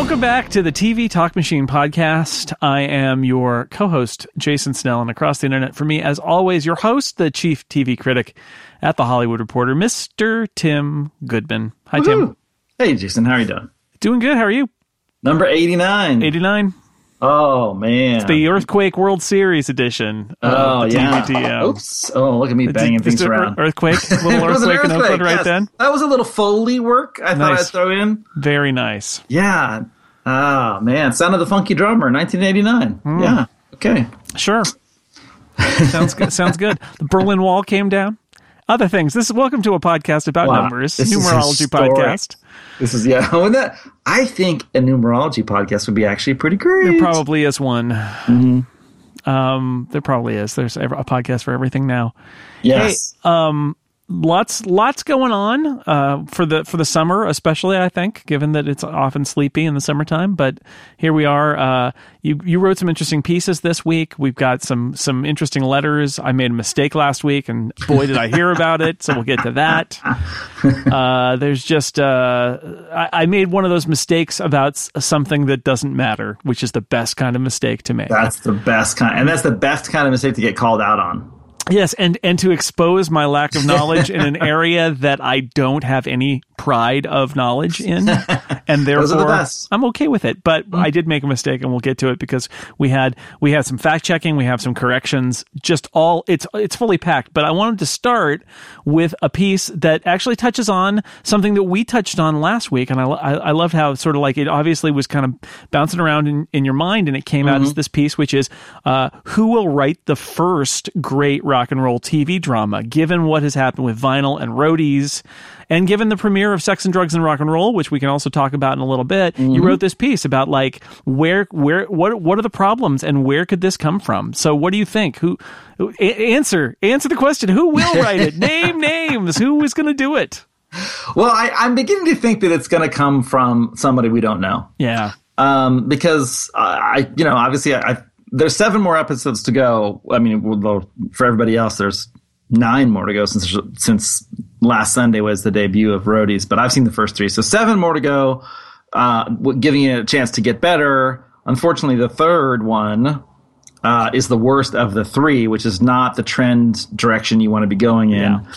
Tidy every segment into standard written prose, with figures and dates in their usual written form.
Welcome back to the TV Talk Machine podcast. I am your co-host, Jason Snell, and across the internet for me, as always, your host, the chief TV critic at The Hollywood Reporter, Mr. Tim Goodman. Hi, Tim. Hey, Jason. How are you doing? Doing good. How are you? Number 89. 89. Oh, man. It's the Earthquake World Series edition. Oh, yeah. TVTM. Oops. Oh, look at me banging things around. Earthquake? Little earthquake in Oakland right then? That was a little Foley work I thought I'd throw in. Very nice. Yeah. Oh, man. Sound of the Funky Drummer, 1989. Yeah. Okay. Sure. Sounds good. Sounds good. The Berlin Wall came down. Other things. This is welcome to a podcast about numbers, numerology podcast. This is, I think a numerology podcast would be actually pretty great. There probably is one. Mm-hmm. There probably is. There's a podcast for everything now. Yes. Hey, lots going on for the summer, especially, I think, given that it's often sleepy in the summertime. But here we are. You wrote some interesting pieces this week. We've got some interesting letters. I made a mistake last week, and boy, did I hear about it. So we'll get to that. There's just I made one of those mistakes about something that doesn't matter, which is the best kind of mistake to make. That's the best kind, and that's the best kind of mistake to get called out on. Yes, and to expose my lack of knowledge in an area that I don't have any pride of knowledge in, and therefore I'm okay with it. But I did make a mistake, and we'll get to it because we had some fact checking, we have some corrections. Just it's fully packed. But I wanted to start with a piece that actually touches on something that we touched on last week, and I loved how sort of like it obviously was kind of bouncing around in your mind, and it came out as this piece, which is who will write the first great rock and roll TV drama, given what has happened with vinyl and roadies, and given the premiere of Sex and Drugs and Rock and Roll, which we can also talk about in a little bit. You wrote this piece about like what are the problems and where could this come from? So what do you think? Answer the question. Who will write it? Name names. Who is going to do it? Well, I'm beginning to think that it's going to come from somebody we don't know. Yeah. Because obviously there's 7 more episodes to go. I mean, for everybody else, there's 9 more to go since last Sunday was the debut of Roadies. But I've seen the first 3, so 7 more to go, giving it a chance to get better. Unfortunately, the third one is the worst of the 3, which is not the trend direction you want to be going in. Yeah.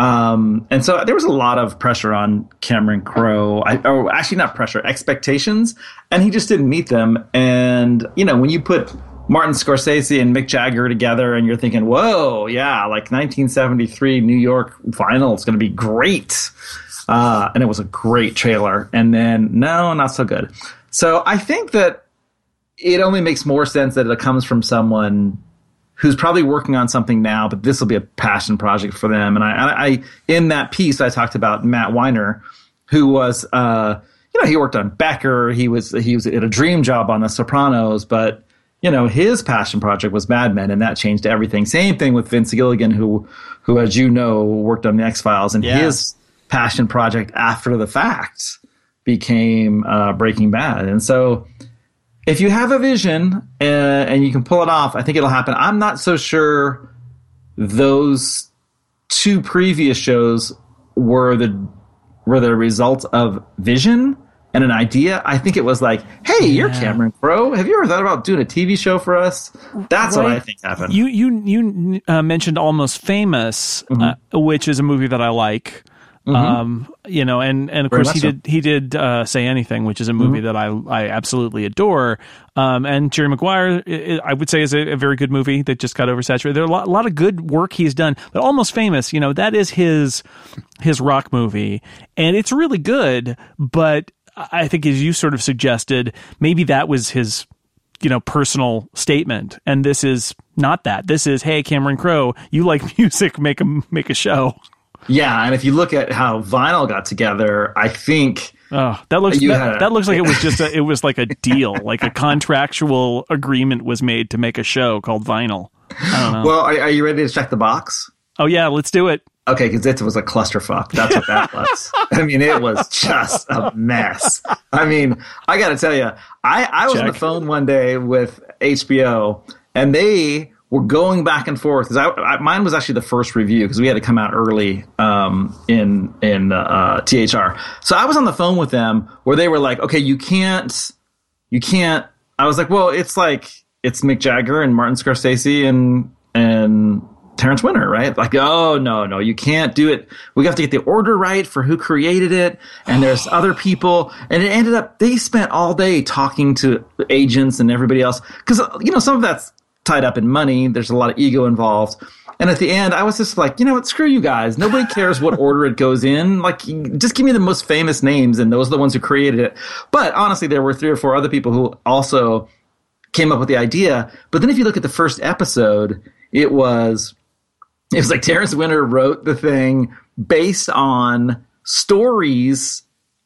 And so there was a lot of pressure on Cameron Crowe, actually not pressure, expectations, and he just didn't meet them. And, when you put Martin Scorsese and Mick Jagger together and you're thinking, whoa, yeah, like 1973 New York vinyl is going to be great. And it was a great trailer. And then, no, not so good. So I think that it only makes more sense that it comes from someone who's probably working on something now, but this will be a passion project for them. And I in that piece, I talked about Matt Weiner, who was, he worked on Becker. He was at a dream job on The Sopranos, but his passion project was Mad Men, and that changed everything. Same thing with Vince Gilligan, who as you know, worked on the X-Files, and his passion project after the fact became Breaking Bad. And so if you have a vision and you can pull it off, I think it'll happen. I'm not so sure those 2 previous shows were the result of vision and an idea. I think it was like, hey, you're Cameron Crowe. Have you ever thought about doing a TV show for us? That's what I think happened. You mentioned Almost Famous, which is a movie that I like. And of course he did Say Anything, which is a movie that I absolutely adore. And Jerry Maguire, I would say, is a very good movie that just got oversaturated. There are a lot of good work he's done, but Almost Famous, that is his rock movie, and it's really good. But I think, as you sort of suggested, maybe that was his personal statement, and this is not that. This is, hey, Cameron Crowe, you like music, make a show. Yeah, and if you look at how vinyl got together, I think that looks like it was like a deal, like a contractual agreement was made to make a show called Vinyl. I don't know. Well, are you ready to check the box? Oh yeah, let's do it. Okay, because it was a clusterfuck. That's what that was. I mean, it was just a mess. I mean, I got to tell you, I was on the phone one day with HBO, and they were going back and forth. Mine was actually the first review because we had to come out early in THR. So I was on the phone with them where they were like, okay, you can't you can't. I was like, well, it's Mick Jagger and Martin Scorsese and Terrence Winter, right? Like, oh, no, you can't do it. We have to get the order right for who created it. And there's other people. And it ended up, they spent all day talking to agents and everybody else. Because, some of that's tied up in money. There's a lot of ego involved. And at the end, I was just like, you know what? Screw you guys. Nobody cares what order it goes in. Like, just give me the most famous names. And those are the ones who created it. But honestly, there were 3 or 4 other people who also came up with the idea. But then if you look at the first episode, it was like Terrence Winter wrote the thing based on stories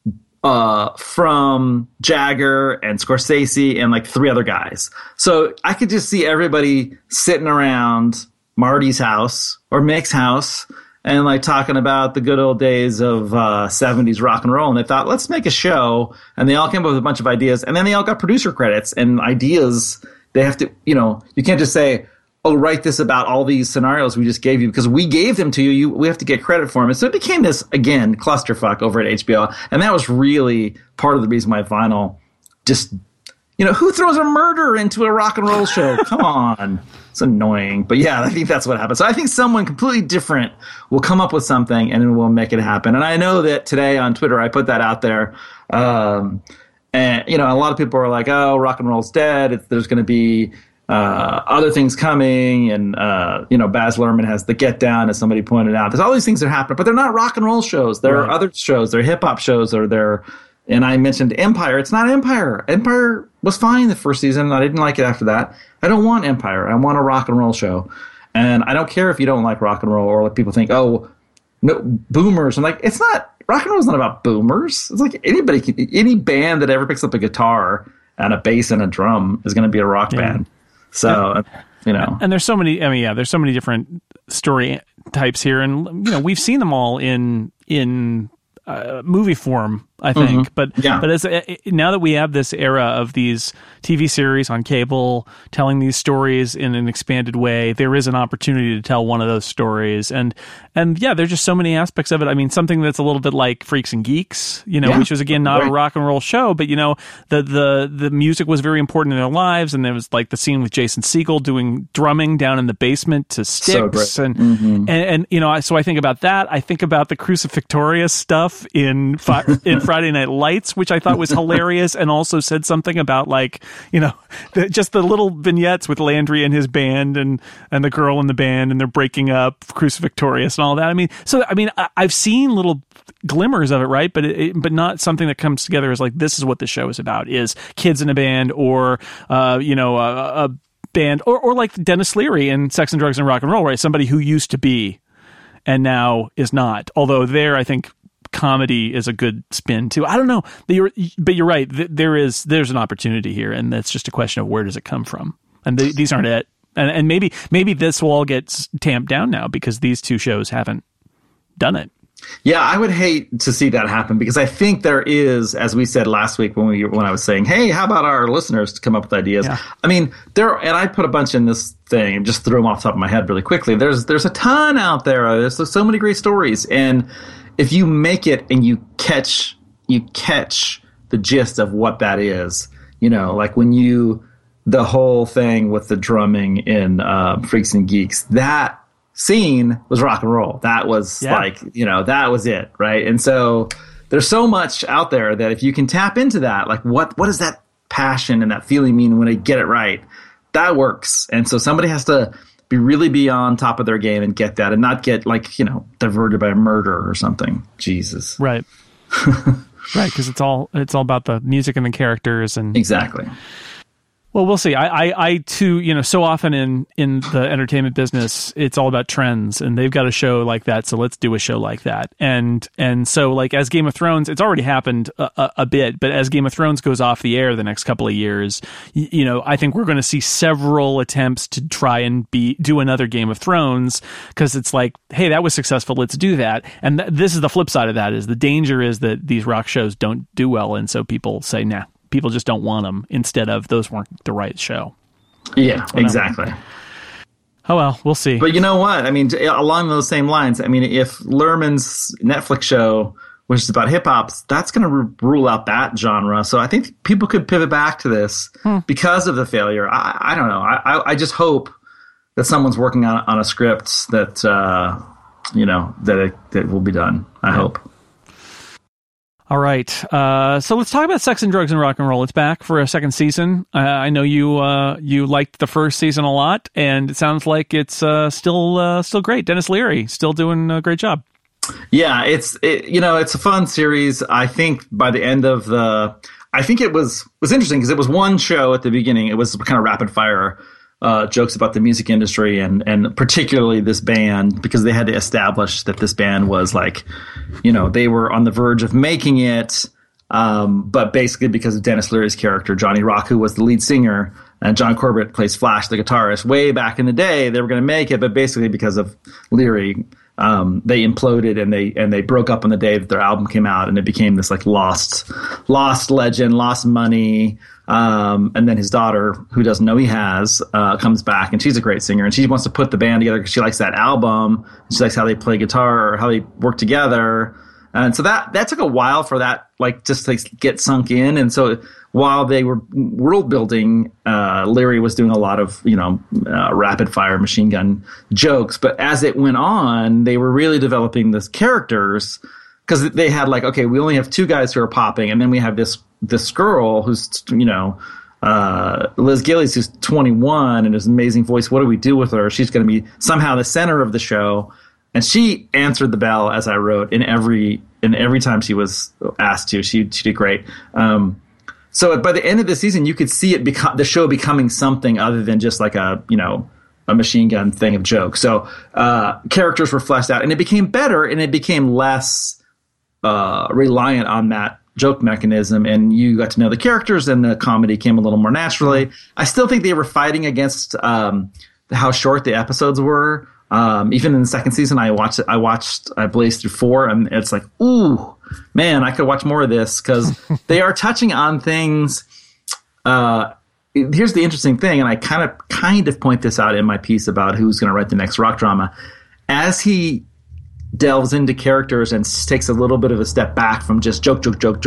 from Jagger and Scorsese and like 3 other guys. So I could just see everybody sitting around Marty's house or Mick's house and like talking about the good old days of 70s rock and roll. And they thought, let's make a show. And they all came up with a bunch of ideas. And then they all got producer credits and ideas. They have to, you can't just say, oh, write this about all these scenarios we just gave you because we gave them to you. We have to get credit for them. And so it became this, again, clusterfuck over at HBO. And that was really part of the reason why Vinyl just, who throws a murder into a rock and roll show? Come on. It's annoying. But yeah, I think that's what happened. So I think someone completely different will come up with something and then we'll make it happen. And I know that today on Twitter, I put that out there. And, a lot of people are like, oh, rock and roll's dead. There's going to be other things coming, and Baz Luhrmann has The Get Down, as somebody pointed out. There's all these things that happen, but they're not rock and roll shows. There are other shows. They're hip hop shows, and I mentioned Empire. It's not Empire. Empire was fine the first season. I didn't like it after that. I don't want Empire. I want a rock and roll show, and I don't care if you don't like rock and roll or like people think, oh, no, boomers. I'm like, it's not. Rock and roll is not about boomers. It's like any band that ever picks up a guitar and a bass and a drum is going to be a rock band. So, and there's so many, there's so many different story types here, and we've seen them all in movie form, I think. But as now that we have this era of these TV series on cable telling these stories in an expanded way, there is an opportunity to tell one of those stories. And there's just so many aspects of it. I mean, something that's a little bit like Freaks and Geeks, which was again not a rock and roll show, but the music was very important in their lives. And there was like the scene with Jason Segel doing drumming down in the basement to Styx, so so I think about that. I think about the Crucifixoria stuff in Friday Night Lights, which I thought was hilarious, and also said something about like just the little vignettes with Landry and his band and the girl in the band, and they're breaking up, Crucifixoria and all that. I've seen little glimmers of it, right? But not something that comes together as like, this is what the show is about, is kids in a band or a band or like Dennis Leary in Sex and Drugs and Rock and Roll, right? Somebody who used to be and now is not. Although there, I think comedy is a good spin too. I don't know, but you're right. There's an opportunity here, and that's just a question of where does it come from. And these aren't it. And maybe this will all get tamped down now because these 2 shows haven't done it. Yeah, I would hate to see that happen because I think there is, as we said last week when I was saying, hey, how about our listeners to come up with ideas? Yeah. I mean, and I put a bunch in this thing and just threw them off the top of my head really quickly. There's a ton out there. There's so many great stories, and if you make it and you catch the gist of what that is, like when the whole thing with the drumming in Freaks and Geeks, that scene was rock and roll. That was that was it, right? And so there's so much out there that if you can tap into that, like what does that passion and that feeling mean when they get it right? That works. And so somebody has to be on top of their game and get that, and not get diverted by a murder or something. Jesus. Right. Right. Cause it's all about the music and the characters and exactly. Well, we'll see. I too, so often in the entertainment business, it's all about trends, and they've got a show like that, so let's do a show like that. And so, like, as Game of Thrones, it's already happened a bit, but as Game of Thrones goes off the air the next couple of years, I think we're going to see several attempts to try and do another Game of Thrones, because it's like, hey, that was successful, let's do that. And this is the flip side of that, is the danger is that these rock shows don't do well, and so people say, nah. People just don't want them, instead of those weren't the right show. Yeah, exactly. Oh, well, we'll see. But you know what? I mean, along those same lines, I mean, if Luhrmann's Netflix show which is about hip hop, that's going to rule out that genre. So I think people could pivot back to this because of the failure. I don't know. I just hope that someone's working on a script that that it will be done. I hope. All right. So let's talk about Sex and Drugs and Rock and Roll. It's back for a second season. I know you liked the first season a lot, and it sounds like it's still great. Dennis Leary still doing a great job. Yeah, it's a fun series. I think by the end of I think it was interesting because it was one show at the beginning. It was kind of rapid fire jokes about the music industry and particularly this band, because they had to establish that this band was like, they were on the verge of making it. But basically because of Dennis Leary's character, Johnny Rock, who was the lead singer, and John Corbett plays Flash, the guitarist, way back in the day, they were going to make it. But basically because of Leary, they imploded and they broke up on the day that their album came out, and it became this like lost legend, lost money. And then his daughter, who doesn't know he has, comes back, and she's a great singer, and she wants to put the band together because she likes that album. She likes how they play guitar or how they work together. And so that took a while for that, like, just to get sunk in. And so while they were world building, Leary was doing a lot of, rapid fire machine gun jokes. But as it went on, they were really developing these characters, because they had like, okay, we only have two guys who are popping, and then we have this girl who's, Liz Gillies, who's 21 and has an amazing voice. What do we do with her? She's going to be somehow the center of the show. And she answered the bell, as I wrote, in every time she was asked to. She did great. So by the end of the season, you could see the show becoming something other than just like a machine gun thing of jokes. So characters were fleshed out, and it became better, and it became less reliant on that joke mechanism, and you got to know the characters, and the comedy came a little more naturally. I still think they were fighting against how short the episodes were. Even in the second season, I blazed through 4, and it's like, ooh, man, I could watch more of this, because they are touching on things. Here's the interesting thing, and I kind of point this out in my piece about who's going to write the next rock drama. As he delves into characters and takes a little bit of a step back from just joke,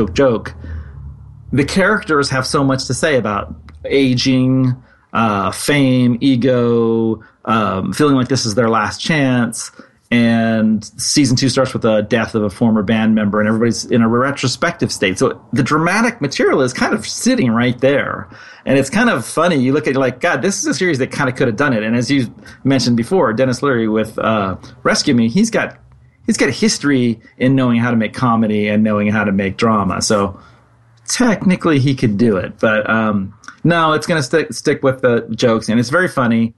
the characters have so much to say about aging, fame, ego, feeling like this is their last chance. And season 2 starts with the death of a former band member, and everybody's in a retrospective state. So the dramatic material is kind of sitting right there. And it's kind of funny. You look at it like, God, this is a series that kind of could have done it. And as you mentioned before, Dennis Leary with Rescue Me, he's got history in knowing how to make comedy and knowing how to make drama. So technically he could do it. But no, it's going to stick with the jokes, and it's very funny.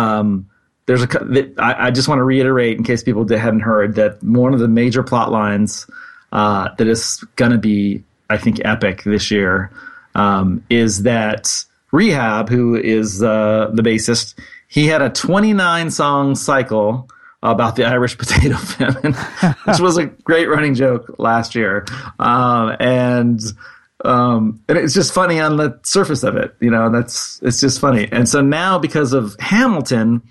I just want to reiterate, in case people hadn't heard, that one of the major plot lines that is going to be, I think, epic this year is that Rehab, who is the bassist, he had a 29-song cycle about the Irish potato famine, which was a great running joke last year. And it's just funny on the surface of it. It's just funny. And so now, because of Hamilton,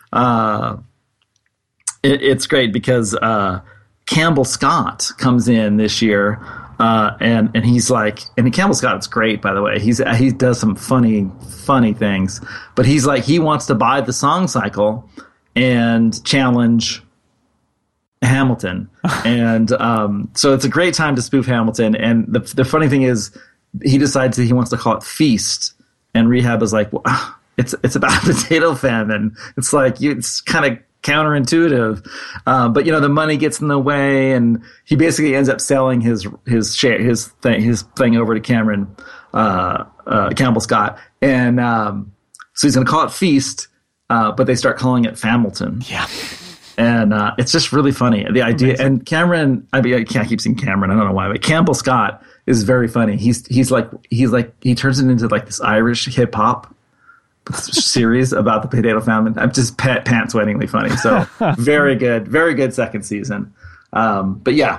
it's great because Campbell Scott comes in this year, and he's like, and Campbell Scott's great, by the way. He does some funny things, but he's like, he wants to buy the song cycle and challenge Hamilton. And so it's a great time to spoof Hamilton. And the funny thing is, he decides that he wants to call it Feast, and Rehab is like, well, it's about potato famine. It's like, it's kind of counterintuitive, but the money gets in the way, and he basically ends up selling his thing over to Campbell Scott, and so he's going to call it Feast, but they start calling it Familton. Yeah. And it's just really funny, the idea. Amazing. And Cameron, I can't keep saying Cameron, I don't know why, but Campbell Scott is very funny. He's like he turns it into like this Irish hip hop series about the potato famine. I'm just pants-wettingly funny. So very good second season. But yeah,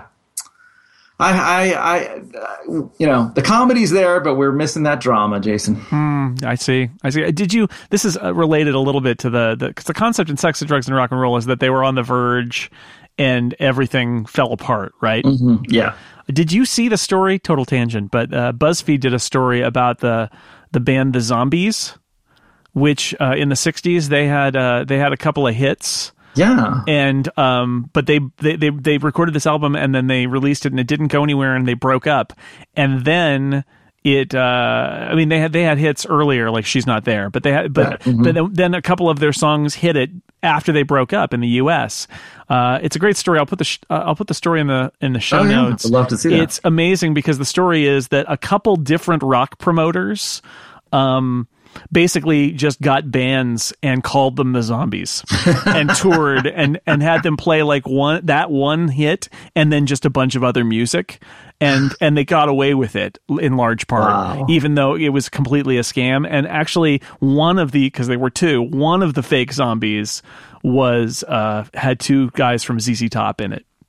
I the comedy's there, but we're missing that drama, Jason. I see. This is related a little bit to because the concept in Sex and Drugs and Rock and Roll is that they were on the verge, and everything fell apart, right? Mm-hmm. Yeah. Did you see the story? Total tangent, but BuzzFeed did a story about the band The Zombies, which in the 60s they had a couple of hits. Yeah. And but they recorded this album and then they released it and it didn't go anywhere and they broke up. And then it I mean they had hits earlier, like She's Not There, but then a couple of their songs hit it after they broke up in the US. It's a great story. I'll put the story in the show notes. I'd love to see that. It's amazing because the story is that a couple different rock promoters basically just got bands and called them the Zombies and toured and had them play like one hit and then just a bunch of other music. And they got away with it in large part, even though it was completely a scam. And actually because they were two, one of the fake Zombies had two guys from ZZ Top in it.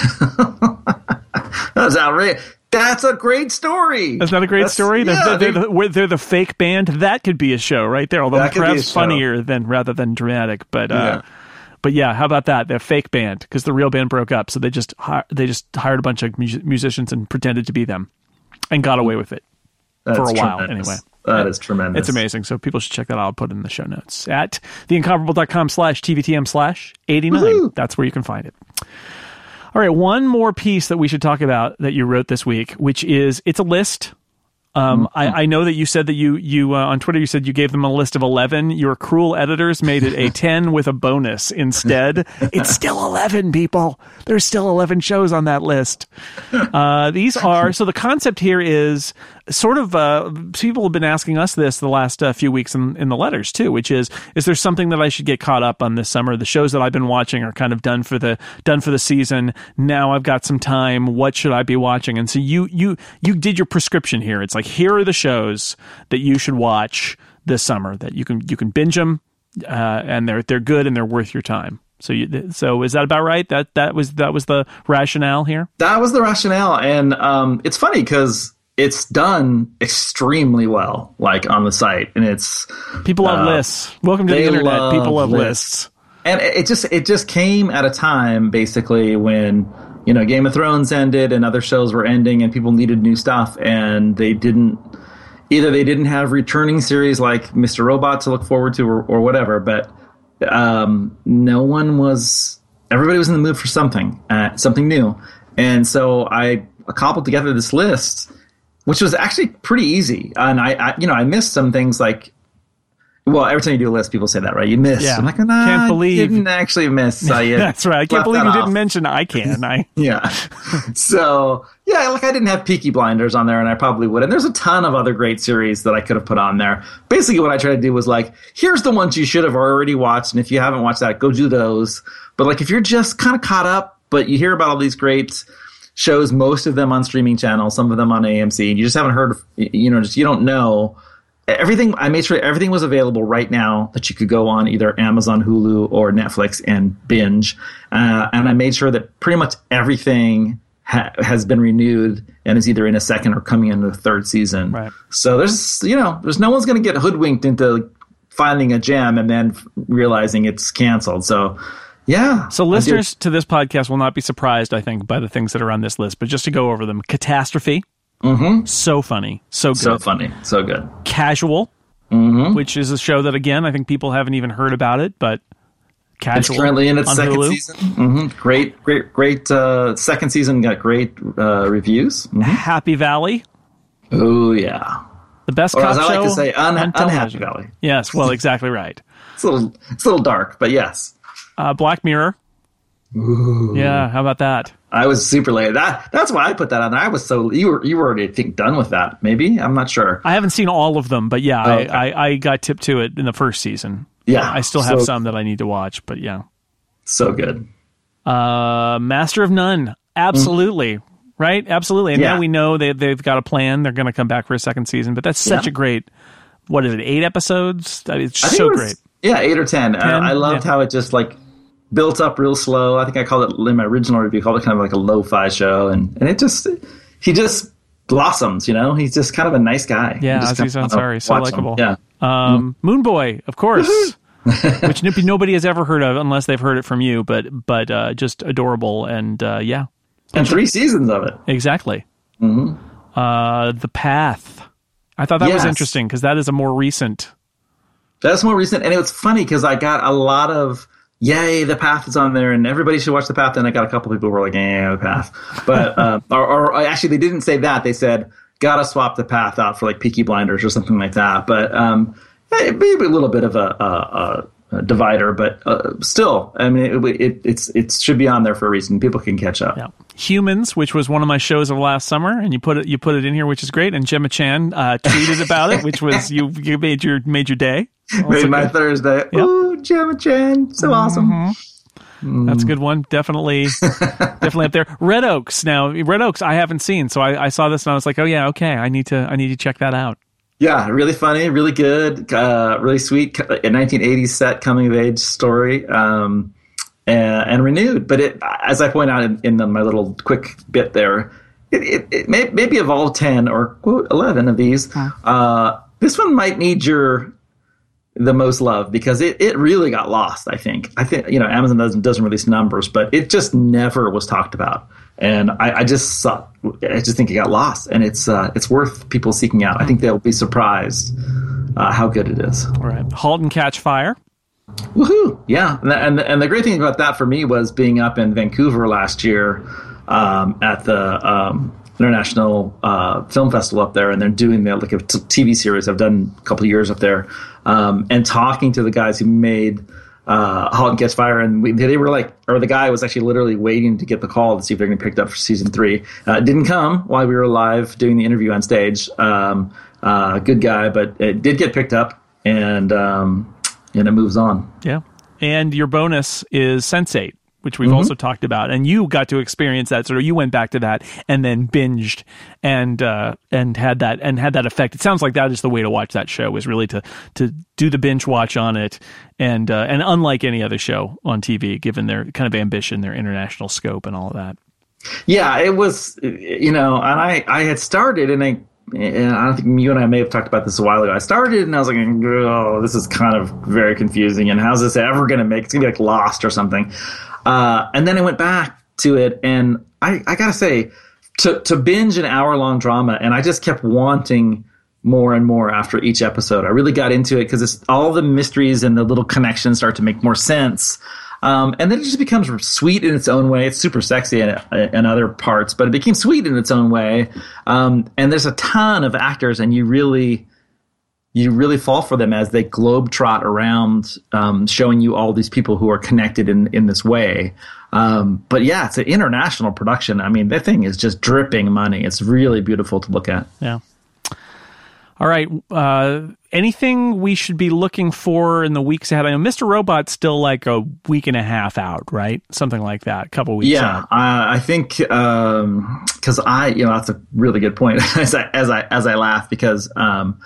That's outrageous. That's a great story. That's not a great story? Yeah, they're the fake band. That could be a show right there, although perhaps funnier rather than dramatic. But yeah, how about that? They're a fake band because the real band broke up. So they just hired a bunch of musicians and pretended to be them and got away with it for a while anyway. That is tremendous. It's amazing. So people should check that out. I'll put it in the show notes at theincomparable.com/TVTM/89. That's where you can find it. All right, one more piece that we should talk about that you wrote this week, which is it's a list. I know that you said that you on Twitter you said you gave them a list of 11. Your cruel editors made it a 10 with a bonus instead. It's still 11, people. There's still 11 shows on that list. These are so the concept here is sort of people have been asking us this the last few weeks in the letters too, which is there something that I should get caught up on this summer? The shows that I've been watching are kind of done for the season. Now I've got some time. What should I be watching? And so you did your prescription here. It's like, here are the shows that you should watch this summer that you can binge them, and they're good and they're worth your time. So is that about right? That was the rationale here? That was the rationale. And it's funny because it's done extremely well, like on the site, and it's people love lists. Welcome to the internet. People love lists. And it just came at a time basically when, Game of Thrones ended and other shows were ending and people needed new stuff, and they didn't have returning series like Mr. Robot to look forward to or whatever, but everybody was in the mood for something new. And so I cobbled together this list, which was actually pretty easy. And I missed some things like, well, every time you do a list, people say that, right? You missed. Yeah. I'm like, can't believe you didn't actually miss. That's right. I can't believe you didn't mention I Can. Yeah. So, yeah, like I didn't have Peaky Blinders on there, and I probably would. And there's a ton of other great series that I could have put on there. Basically, what I tried to do was like, here's the ones you should have already watched, and if you haven't watched that, go do those. But like, if you're just kind of caught up, but you hear about all these great shows, most of them on streaming channels, some of them on AMC, and you just haven't heard of, you don't know. I made sure everything was available right now that you could go on either Amazon, Hulu, or Netflix and binge. And I made sure that pretty much everything has been renewed and is either in a second or coming into a third season. Right. So there's no one's going to get hoodwinked into finding a gem and then realizing it's canceled. So, yeah. So listeners to this podcast will not be surprised, I think, by the things that are on this list. But just to go over them, Catastrophe. Mm-hmm. So funny. So good. So funny. So good. Casual, which is a show that, again, I think people haven't even heard about it, but Casual. It's currently in its second Hulu. season. Mm-hmm. Great. Second season got great reviews. Mm-hmm. Happy Valley. Oh, yeah. The best cop show. As I like to say, Unhappy Valley. Yes, well, exactly right. It's a little dark, but yes. Black Mirror. Ooh. Yeah, how about that? I was super late. That's why I put that on there. I was you were already, I think, done with that. Maybe, I'm not sure. I haven't seen all of them, but yeah, okay. I got tipped to it in the first season. Yeah, I still have some that I need to watch, but yeah, so good. Master of None, absolutely, right, absolutely. And now we know they've got a plan. They're going to come back for a second season, but that's such a great. What is it? 8 episodes? It's so great. Yeah, 8 or 10. I loved how it just like built up real slow. I think I called it in my original review. Called it kind of like a lo-fi show, and he just blossoms. He's just kind of a nice guy. Yeah, Aziz Ansari, so likable. Yeah, Moon Boy, of course. which nobody has ever heard of unless they've heard it from you. But just adorable, and yeah, and 3 seasons of it. Exactly. The Path. I thought that was interesting because that is a more recent. That's more recent, and it was funny because I got a lot of "Yay, The Path is on there," and everybody should watch The Path. And I got a couple people who were like, "Yeah, The Path," but or actually they didn't say that. They said, "Gotta swap The Path out for like Peaky Blinders or something like that." But maybe a little bit of a divider, but still, I mean, it should be on there for a reason. People can catch up. Yeah. Humans, which was one of my shows of last summer, and you put it in here, which is great. And Gemma Chan tweeted about it, which was you made your day. Made my Thursday. Yep. Ooh, Gemma Chan, so awesome. That's a good one. Definitely up there. Red Oaks. Now, Red Oaks, I haven't seen, so I saw this and I was like, oh yeah, okay, I need to check that out. Yeah, really funny, really good, really sweet. A 1980s set coming of age story, and renewed. But as I point out in my little quick bit there, it may maybe of all 10 or quote 11 of these, this one might need the most love because it really got lost. I think Amazon doesn't release numbers, but it just never was talked about, and I just think it got lost, and it's worth people seeking out. I think they'll be surprised how good it is. All right, *Halt and Catch Fire*. Woohoo! Yeah, and the great thing about that for me was being up in Vancouver last year at the International Film Festival up there, and they're doing a TV series. I've done a couple of years up there, and talking to the guys who made *Halt and Catch Fire*, and they were like, or the guy was actually literally waiting to get the call to see if they're going to be picked up for season 3. It didn't come while we were live doing the interview on stage. Good guy, but it did get picked up, and it moves on. Yeah, and your bonus is Sense8, which we've also talked about, and you got to experience that. Sort of, you went back to that and then binged and had that effect. It sounds like that is the way to watch that show, is really to do the binge watch on it, and unlike any other show on TV, given their kind of ambition, their international scope, and all of that. Yeah, it was, and I had started, and I don't think you and I may have talked about this a while ago. I started and I was like, oh, this is kind of very confusing, and how's this ever going to make? It's going to be like Lost or something. And then I went back to it, and I gotta say, to binge an hour-long drama, and I just kept wanting more and more after each episode. I really got into it because all the mysteries and the little connections start to make more sense. And then it just becomes sweet in its own way. It's super sexy in other parts, but it became sweet in its own way. And there's a ton of actors, and you really fall for them as they globetrot around, showing you all these people who are connected in this way. But yeah, it's an international production. I mean, that thing is just dripping money. It's really beautiful to look at. Yeah. All right. Anything we should be looking for in the weeks ahead? I know Mr. Robot's still like a week and a half out, right? Something like that. A couple weeks out. I think because that's a really good point. as I laugh because I'm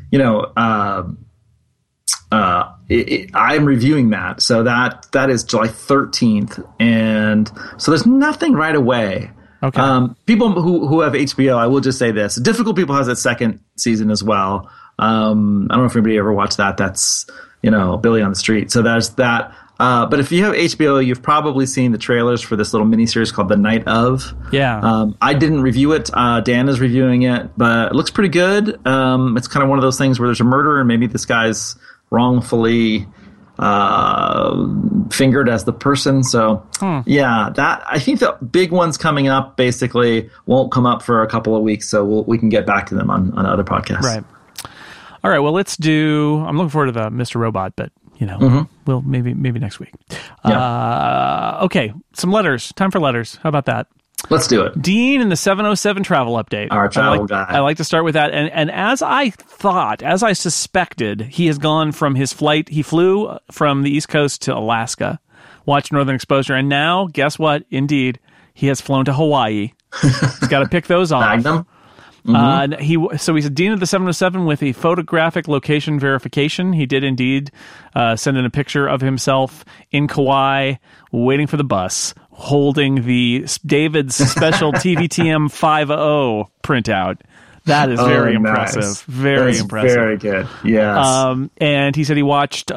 reviewing that, so that is July 13th, and so there's nothing right away. Okay. People who have HBO, I will just say this: Difficult People has its second season as well. I don't know if anybody ever watched that. That's Billy on the Street. So there's that. But if you have HBO, you've probably seen the trailers for this little miniseries called The Night Of. Yeah. I didn't review it. Dan is reviewing it, but it looks pretty good. It's kind of one of those things where there's a murder and maybe this guy's wrongfully fingered as the person. So yeah, that I think the big ones coming up basically won't come up for a couple of weeks. So we can get back to them on other podcasts. Right. All right. Well, I'm looking forward to the Mr. Robot, but we'll maybe next week. Yeah. Okay. Some letters. Time for letters. How about that? Let's do it. Dean in the 707 travel update. Our travel guy. I like to start with that. And as I suspected, he has gone from his flight. He flew from the East Coast to Alaska, watched Northern Exposure, and now, guess what? Indeed, he has flown to Hawaii. He's got to pick those off. Magnum. He's a Dean of the 707 with a photographic location verification. He did indeed send in a picture of himself in Kauai, waiting for the bus, holding the David's special TVTM 50 printout That is very impressive. Nice. Very impressive. Very good. Yes. And he said he watched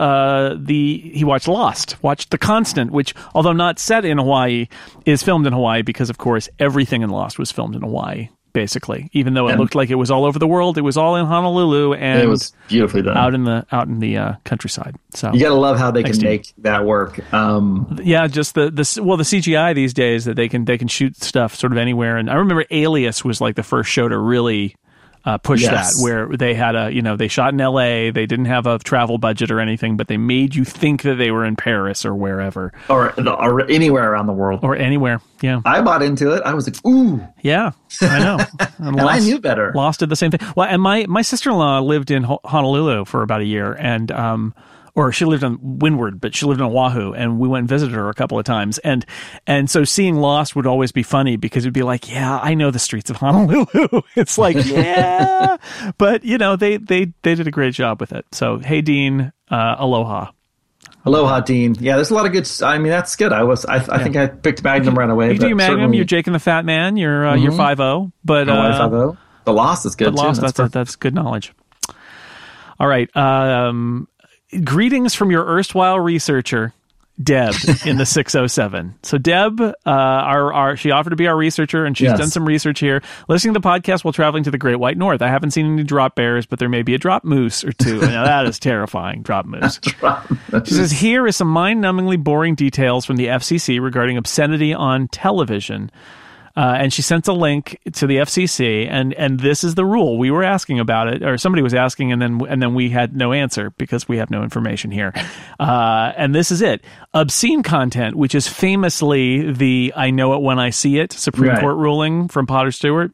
Lost, watched The Constant, which, although not set in Hawaii, is filmed in Hawaii because, of course, everything in Lost was filmed in Hawaii. Basically, even though it looked like it was all over the world, it was all in Honolulu, and it was beautifully done out in the countryside. So you gotta love how they can make that work. Just the CGI these days that they can shoot stuff sort of anywhere. And I remember Alias was like the first show to really push that, where they had they shot in LA, they didn't have a travel budget or anything, but they made you think that they were in Paris or wherever, or anywhere around the world, or anywhere. Yeah, I bought into it. I was like, ooh, yeah, I know. And I knew better. Lost did the same thing. Well, and my sister-in-law lived in Honolulu for about a year, and or she lived on Windward, but she lived on Oahu, and we went and visited her a couple of times. And so seeing Lost would always be funny because it'd be like, yeah, I know the streets of Honolulu. It's like, yeah, but they did a great job with it. So, hey, Dean, aloha. Aloha, Dean. Yeah, there's a lot of good. I mean, that's good. I think I picked Magnum right away. You do Magnum. You're Jake and the Fat Man. You're 5-0, but 5-0. The Lost is good. But Lost, that's good knowledge. All right. Greetings from your erstwhile researcher, Deb, in the 607. So Deb, she offered to be our researcher, and she's done some research here. Listening to the podcast while traveling to the Great White North. I haven't seen any drop bears, but there may be a drop moose or two. Now that is terrifying, drop moose. She says, here is some mind-numbingly boring details from the FCC regarding obscenity on television. And she sent a link to the FCC, and this is the rule. We were asking about it, or somebody was asking, and then we had no answer because we have no information here. And this is it: obscene content, which is famously the "I know it when I see it" Supreme Court ruling from Potter Stewart.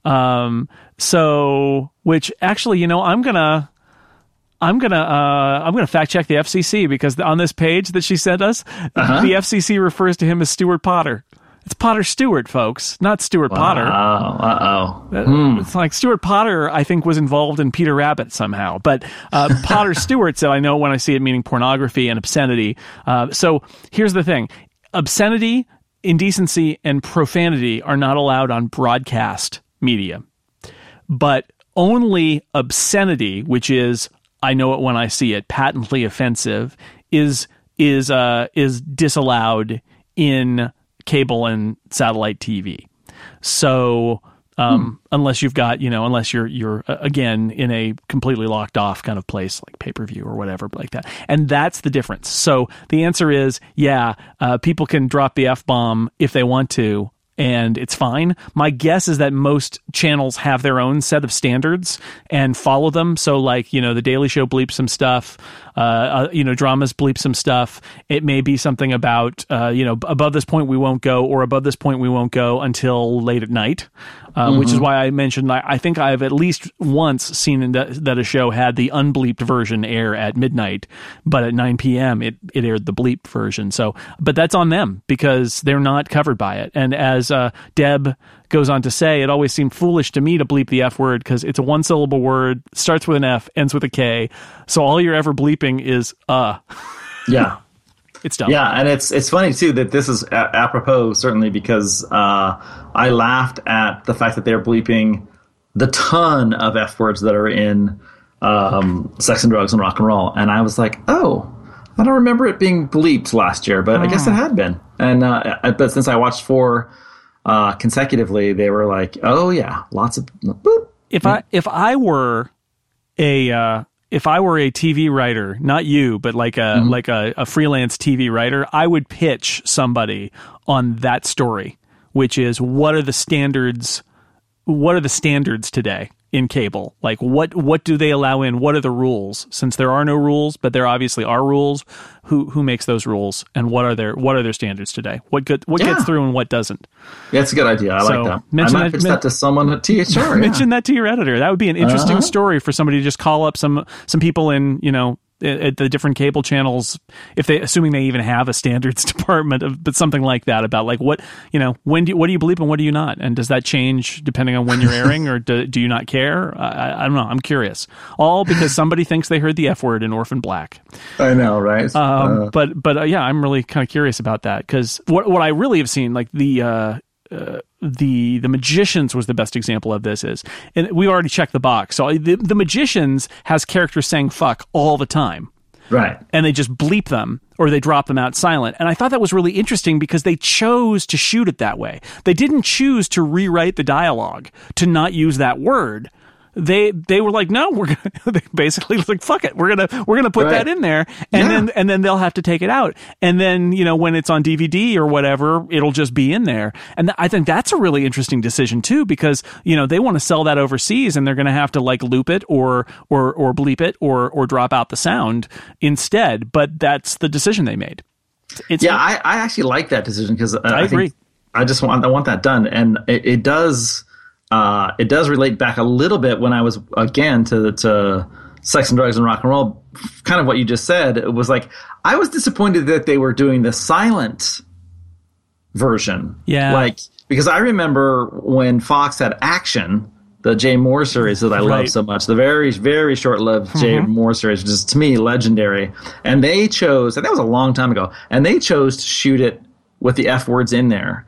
Which actually, I'm gonna fact check the FCC, because on this page that she sent us, the FCC refers to him as Stuart Potter. It's Potter Stewart, folks, not Stuart Potter. It's like Stuart Potter, I think, was involved in Peter Rabbit somehow. But Potter Stewart said, I know when I see it, meaning pornography and obscenity. So here's the thing. Obscenity, indecency, and profanity are not allowed on broadcast media. But only obscenity, which is, I know it when I see it, patently offensive, is disallowed in cable and satellite TV. So unless you've got, unless you're again in a completely locked off kind of place like pay-per-view or whatever like that. And that's the difference. So the answer is, people can drop the F-bomb if they want to, and it's fine. My guess is that most channels have their own set of standards and follow them. So like, the Daily Show bleeps some stuff, dramas bleep some stuff. It may be something about, above this point we won't go, or above this point we won't go until late at night, which is why I mentioned, I think I've at least once seen that a show had the unbleeped version air at midnight, but at 9 p.m. it aired the bleeped version. So, but that's on them because they're not covered by it. And as Deb goes on to say, it always seemed foolish to me to bleep the F word because it's a one-syllable word, starts with an F, ends with a K. So all you're ever bleeping is Yeah. It's dumb. Yeah, and it's funny, too, that this is apropos, certainly, because I laughed at the fact that they're bleeping the ton of F words that are in Sex and Drugs and Rock and Roll. And I was like, oh, I don't remember it being bleeped last year, but I guess it had been. And but since I watched 4 consecutively, they were like, oh, yeah, lots of boop. If I were a TV writer, not you, but like a freelance TV writer, I would pitch somebody on that story, which is what are the standards today in cable? Like what do they allow in? What are the rules? Since there are no rules, but there obviously are rules, who makes those rules, and what are their standards today? What gets through and what doesn't? Yeah, it's a good idea. I like that. I might pitch that to someone at THR. Mention that to your editor. That would be an interesting story for somebody to just call up some people in, at the different cable channels, assuming they even have a standards department, but something like that about like what do you bleep and what do you not, and does that change depending on when you're airing, or do you not care? I don't know. I'm curious. All because somebody thinks they heard the F word in Orphan Black. I know, right? But I'm really kind of curious about that, because what I really have seen, like the the Magicians was the best example of this and we already checked the box. So the Magicians has characters saying fuck all the time. Right. And they just bleep them or they drop them out silent. And I thought that was really interesting because they chose to shoot it that way. They didn't choose to rewrite the dialogue to not use that word. They were like, no, we're gonna, they basically was like, fuck it, we're gonna put that in there, and then they'll have to take it out, and then when it's on DVD or whatever, it'll just be in there. And I think that's a really interesting decision too, because they want to sell that overseas, and they're going to have to like loop it or bleep it or drop out the sound instead. But that's the decision they made. I actually like that decision because I agree. I want that done, and it does. It does relate back a little bit when I was, again, to Sex and Drugs and Rock and Roll, kind of what you just said. It was like, I was disappointed that they were doing the silent version. Yeah. Because I remember when Fox had Action, the Jay Moore series that I love so much, the very, very short-lived Jay Moore series, which is, to me, legendary. And they chose, and that was a long time ago, and they chose to shoot it with the F words in there.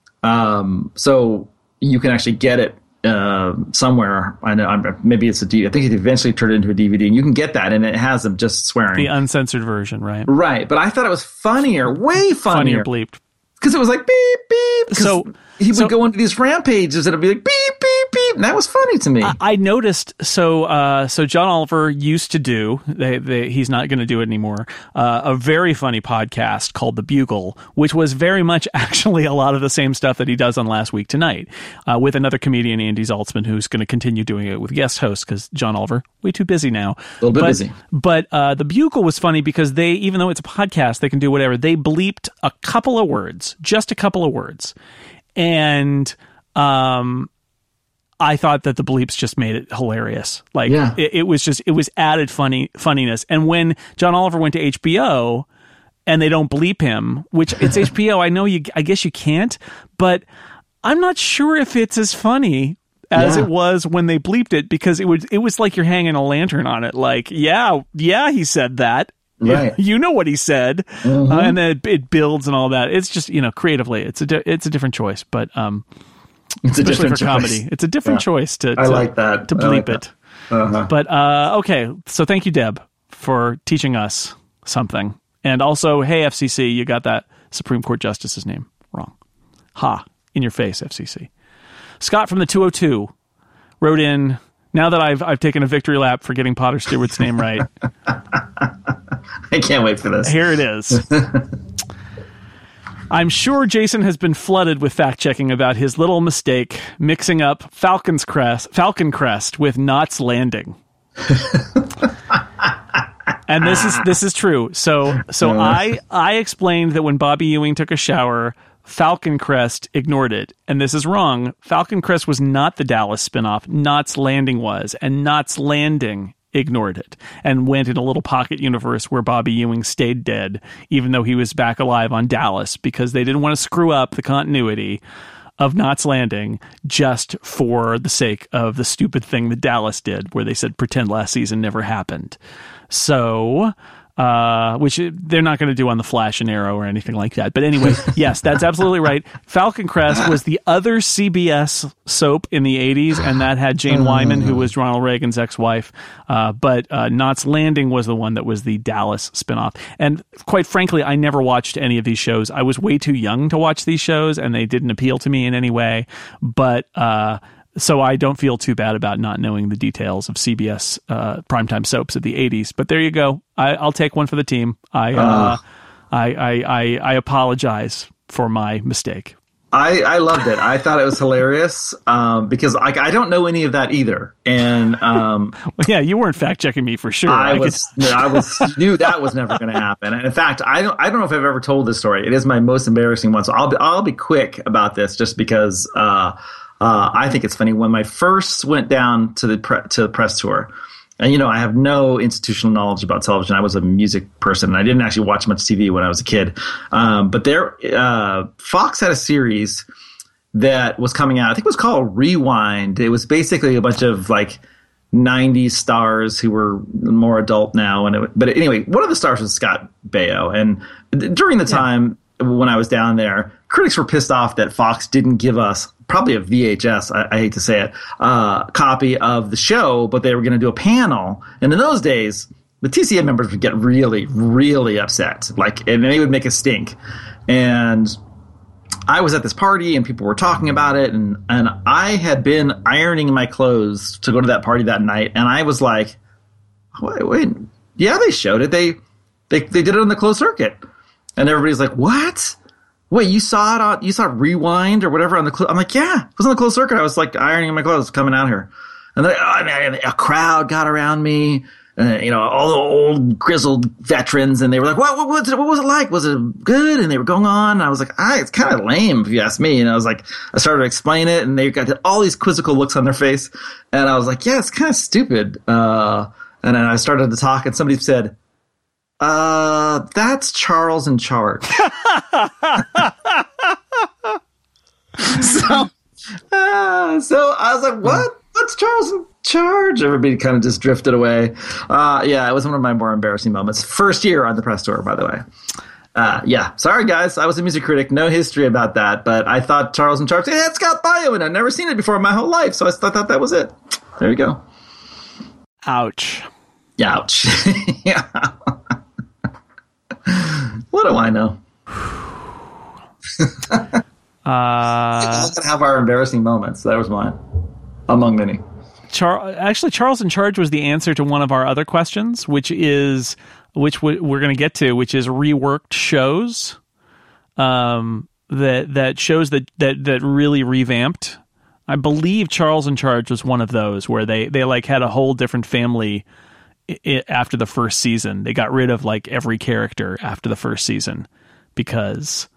So you can actually get it somewhere. I know maybe it's I think it eventually turned into a DVD, and you can get that, and it has them just swearing. The uncensored version, right? Right, but I thought it was funnier, way funnier. Funnier bleeped. Because it was like beep, beep. So he would go into these rampages and it'd be like beep, beep, beep. And that was funny to me. I noticed. So John Oliver used to do, he's not going to do it anymore, a very funny podcast called The Bugle, which was very much actually a lot of the same stuff that he does on Last Week Tonight, with another comedian, Andy Zaltzman, who's going to continue doing it with guest hosts because John Oliver, way too busy now. A little bit busy. But The Bugle was funny because they, even though it's a podcast, they can do whatever. They bleeped a couple of words, just a couple of words. And I thought that the bleeps just made it hilarious. It was added funniness. And when John Oliver went to HBO and they don't bleep him, which it's HBO, I guess you can't, but I'm not sure if it's as funny as it was when they bleeped it, because it was like you're hanging a lantern on it. Like, yeah, he said that. Right. You know what he said. And then it builds and all that. It's just, creatively, it's a different choice, but, it's a different for comedy. It's a different choice to like that. To bleep it. But okay, so thank you, Deb, for teaching us something. And also, hey, FCC, you got that Supreme Court Justice's name wrong. In your face, FCC. Scott from the 202 wrote in, now that I've taken a victory lap for getting Potter Stewart's name right. I can't wait for this. Here it is. I'm sure Jason has been flooded with fact-checking about his little mistake mixing up Falcon Crest with Knots Landing. And this is true. So I explained that when Bobby Ewing took a shower, Falcon Crest ignored it. And this is wrong. Falcon Crest was not the Dallas spinoff. Knots Landing was. And Knots Landing ignored it and went in a little pocket universe where Bobby Ewing stayed dead, even though he was back alive on Dallas, because they didn't want to screw up the continuity of Knots Landing just for the sake of the stupid thing that Dallas did, where they said pretend last season never happened. So, which they're not going to do on The Flash and Arrow or anything like that. But anyway, yes, that's absolutely right. Falcon Crest was the other CBS soap in the 80s, and that had Jane Wyman, who was Ronald Reagan's ex-wife. But Knots Landing was the one that was the Dallas spinoff. And quite frankly, I never watched any of these shows. I was way too young to watch these shows, and they didn't appeal to me in any way. But so I don't feel too bad about not knowing the details of CBS primetime soaps of the 80s. But there you go. I'll take one for the team. I apologize for my mistake. I loved it. I thought it was hilarious because I don't know any of that either. And well, yeah, you weren't fact checking me for sure. I knew that was never going to happen. And in fact, I don't know if I've ever told this story. It is my most embarrassing one. So I'll be quick about this, just because I think it's funny. When I first went down to the press tour, and I have no institutional knowledge about television. I was a music person, and I didn't actually watch much TV when I was a kid. But Fox had a series that was coming out. I think it was called Rewind. It was basically a bunch of like 90s stars who were more adult now. But anyway, one of the stars was Scott Baio, and during the time, when I was down there, critics were pissed off that Fox didn't give us probably a VHS, I hate to say it, copy of the show, but they were going to do a panel. And in those days, the TCA members would get really, really upset. And they would make a stink. And I was at this party and people were talking about it. And I had been ironing my clothes to go to that party that night. And I was like, wait, yeah, they showed it. They did it on the closed circuit. And everybody's like, what? Wait, you saw it Rewind or whatever on the I'm like, yeah, it was on the closed circuit. I was like ironing my clothes coming out here. And then a crowd got around me. All the old grizzled veterans, and they were like, what was it like? Was it good? And they were going on. And I was like, it's kind of lame if you ask me. And I started to explain it, and they got all these quizzical looks on their face. And I was like, yeah, it's kind of stupid. And then I started to talk, and somebody said, that's Charles in Charge. So I was like, what? What's Charles in Charge? Everybody kind of just drifted away. Yeah, it was one of my more embarrassing moments. First year on the press tour, by the way. Yeah, sorry guys, I was a music critic, no history about that, but I thought Charles in Charge, had Scott Baio, and I'd never seen it before in my whole life, so I thought that was it. There you go. Ouch. Yeah, ouch. Yeah. What do I know? We're going to have our embarrassing moments. That was mine, among many. Actually, Charles in Charge was the answer to one of our other questions, which we're going to get to, which is reworked shows, that shows that really revamped. I believe Charles in Charge was one of those where they had a whole different family after the first season. They got rid of every character after the first season because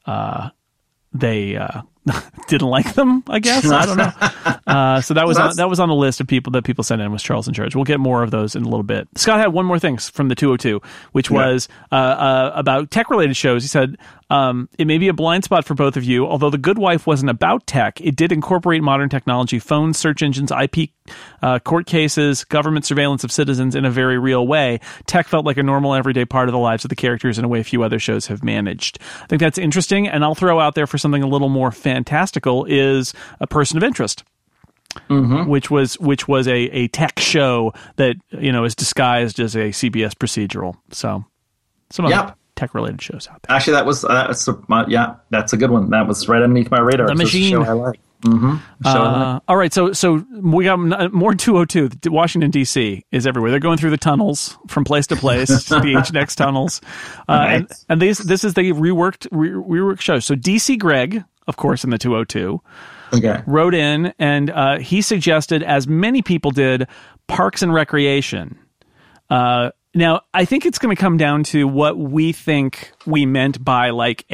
they didn't like them, I guess. I don't know. So that was on the list of people that people sent in, was Charles in Charge. We'll get more of those in a little bit. Scott had one more thing from the 202, which was about tech-related shows. He said, it may be a blind spot for both of you. Although The Good Wife wasn't about tech, it did incorporate modern technology, phones, search engines, IP, court cases, government surveillance of citizens in a very real way. Tech felt like a normal, everyday part of the lives of the characters in a way few other shows have managed. I think that's interesting, and I'll throw out there for something a little more fantastical is A Person of Interest. Mm-hmm. which was a tech show that is disguised as a CBS procedural. So some other tech related shows out there. Actually, that's a good one. That was right underneath my radar. The Machine. It's a show I like. Mm-hmm. All right, so we got more 202. Washington D.C. is everywhere. They're going through the tunnels from place to place, the HNX tunnels, and this is the reworked show. So DC Greg, of course, in the 202. Okay. Wrote in, and he suggested, as many people did, Parks and Recreation. Now, I think it's going to come down to what we think we meant by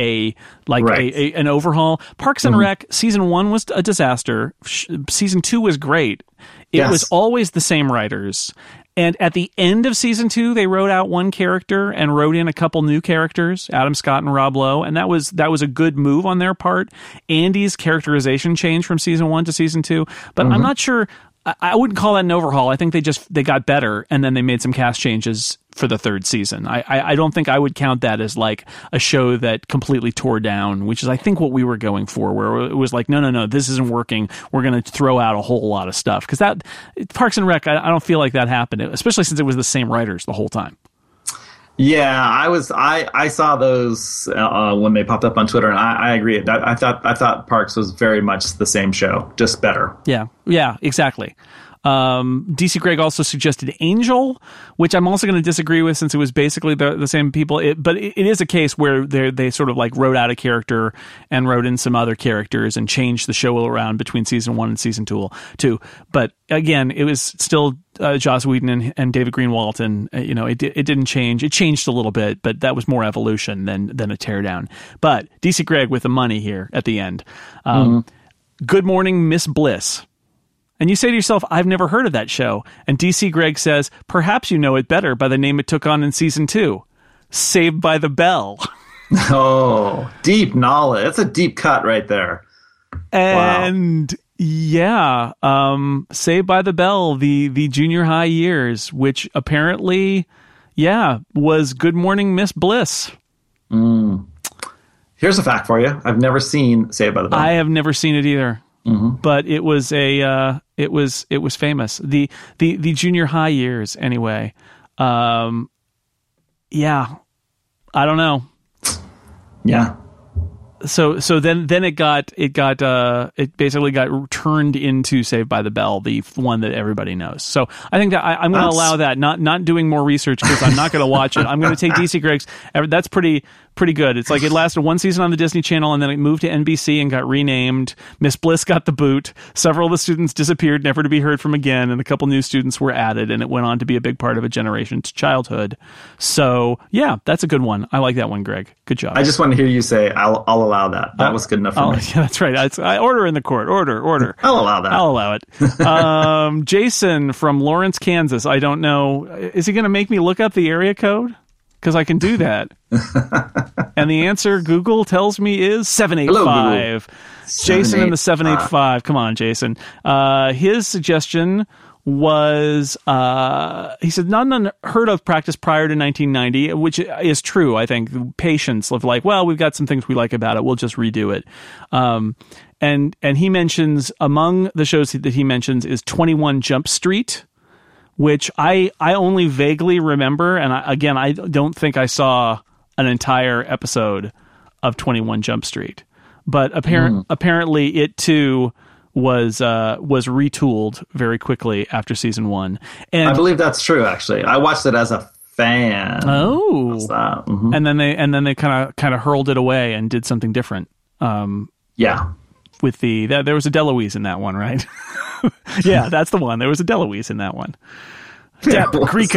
an overhaul. Parks and Rec, season 1 was a disaster. Season 2 was great. It was always the same writers. And at the end of season 2, they wrote out one character and wrote in a couple new characters, Adam Scott and Rob Lowe, and that was a good move on their part. Andy's characterization changed from season 1 to season 2, but I'm not sure. I wouldn't call that an overhaul. I think they got better, and then they made some cast changes for the third season. I don't think I would count that as a show that completely tore down, which is I think what we were going for, where it was no, this isn't working. We're going to throw out a whole lot of stuff. Because that Parks and Rec, I don't feel like that happened, especially since it was the same writers the whole time. Yeah, I saw those when they popped up on Twitter, and I agree. I thought Parks was very much the same show, just better. Yeah, exactly. DC Greg also suggested Angel, which I'm also going to disagree with since it was basically the same people. But it is a case where they sort of wrote out a character and wrote in some other characters and changed the show around between season 1 and season 2. But again, it was still Joss Whedon and David Greenwalt, and it didn't change. It changed a little bit, but that was more evolution than a teardown. But DC Greg with the money here at the end. Good Morning, Miss Bliss. And you say to yourself, I've never heard of that show. And DC Greg says, perhaps you know it better by the name it took on in season 2, Saved by the Bell. Oh, deep knowledge. That's a deep cut right there. And yeah, Saved by the Bell, the junior high years, which apparently, was Good Morning, Miss Bliss. Here's a fact for you. I've never seen Saved by the Bell. I have never seen it either. But it was it was famous. The junior high years anyway. Yeah. I don't know. Yeah. So then it basically got turned into Saved by the Bell, the one that everybody knows. So I think that I'm going to allow that, not doing more research because I'm not going to watch it. I'm going to take DC Greg's. That's pretty good. It's like it lasted one season on the Disney Channel and then it moved to NBC and got renamed. Miss Bliss got the boot. Several of the students disappeared, never to be heard from again, and a couple new students were added, and it went on to be a big part of a generation's childhood. So yeah, that's a good one. I like that one, Greg. Good job. I just want to hear you say, I'll allow that. That was good enough for me. Yeah, that's right. I order in the court. Order. I'll allow that. I'll allow it. Jason from Lawrence, Kansas. I don't know. Is he going to make me look up the area code? Because I can do that. And the answer Google tells me is 785. Jason in the 785. Come on, Jason. His suggestion was, he said, not unheard of practice prior to 1990, which is true, I think. Patience of like, well, we've got some things we like about it. We'll just redo it. And he mentions, among the shows that he mentions is 21 Jump Street, which I only vaguely remember. And I don't think I saw an entire episode of 21 Jump Street. But apparently it too was retooled very quickly after season 1. And I believe that's true, actually. I watched it as a fan. Oh. Mm-hmm. And then they kind of hurled it away and did something different. Yeah. With there was a Deloise in that one, right? Yeah, that's the one. There was a Deloise in that one. Depp,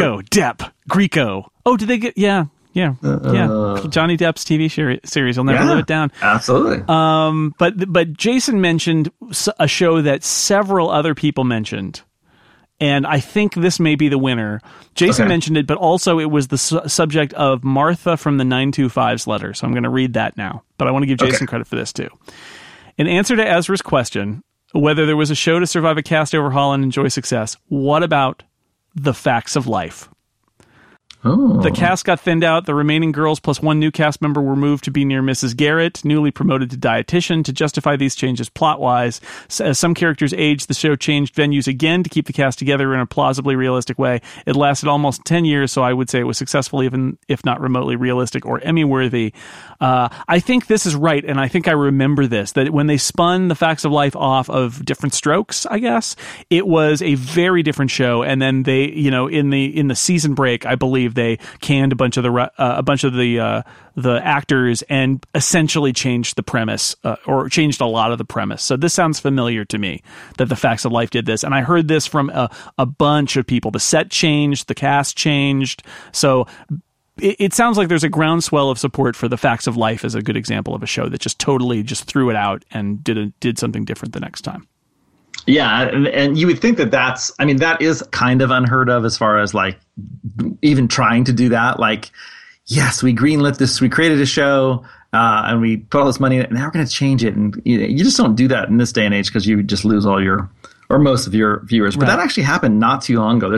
Grieco. Oh, did they get? Yeah. Johnny Depp's TV series. I'll never live it down. Absolutely. But Jason mentioned a show that several other people mentioned, and I think this may be the winner. Jason mentioned it, but also it was the subject of Martha from the 925's letter. So I'm going to read that now. But I want to give Jason credit for this too. In answer to Ezra's question, whether there was a show to survive a cast overhaul and enjoy success, what about The Facts of Life? Oh. The cast got thinned out. The remaining girls plus one new cast member were moved to be near Mrs. Garrett, newly promoted to dietitian. To justify these changes plot-wise, as some characters aged, the show changed venues again to keep the cast together in a plausibly realistic way. It lasted almost 10 years, so I would say it was successful, even if not remotely realistic or Emmy-worthy. I think this is right, and I think I remember this, that when they spun The Facts of Life off of Different Strokes, I guess, it was a very different show, and then they, in the season break, I believe, they canned a bunch of the actors and essentially changed the premise, or changed a lot of the premise. So this sounds familiar to me, that The Facts of Life did this, and I heard this from a bunch of people. The set changed, the cast changed, so it sounds like there's a groundswell of support for The Facts of Life as a good example of a show that just totally just threw it out and did something different the next time. Yeah, and you would think that is kind of unheard of as far as like even trying to do that. Like, yes, we greenlit this, we created a show, and we put all this money in it, and now we're going to change it. And you just don't do that in this day and age because you just lose all your, or most of your viewers. But that actually happened not too long ago.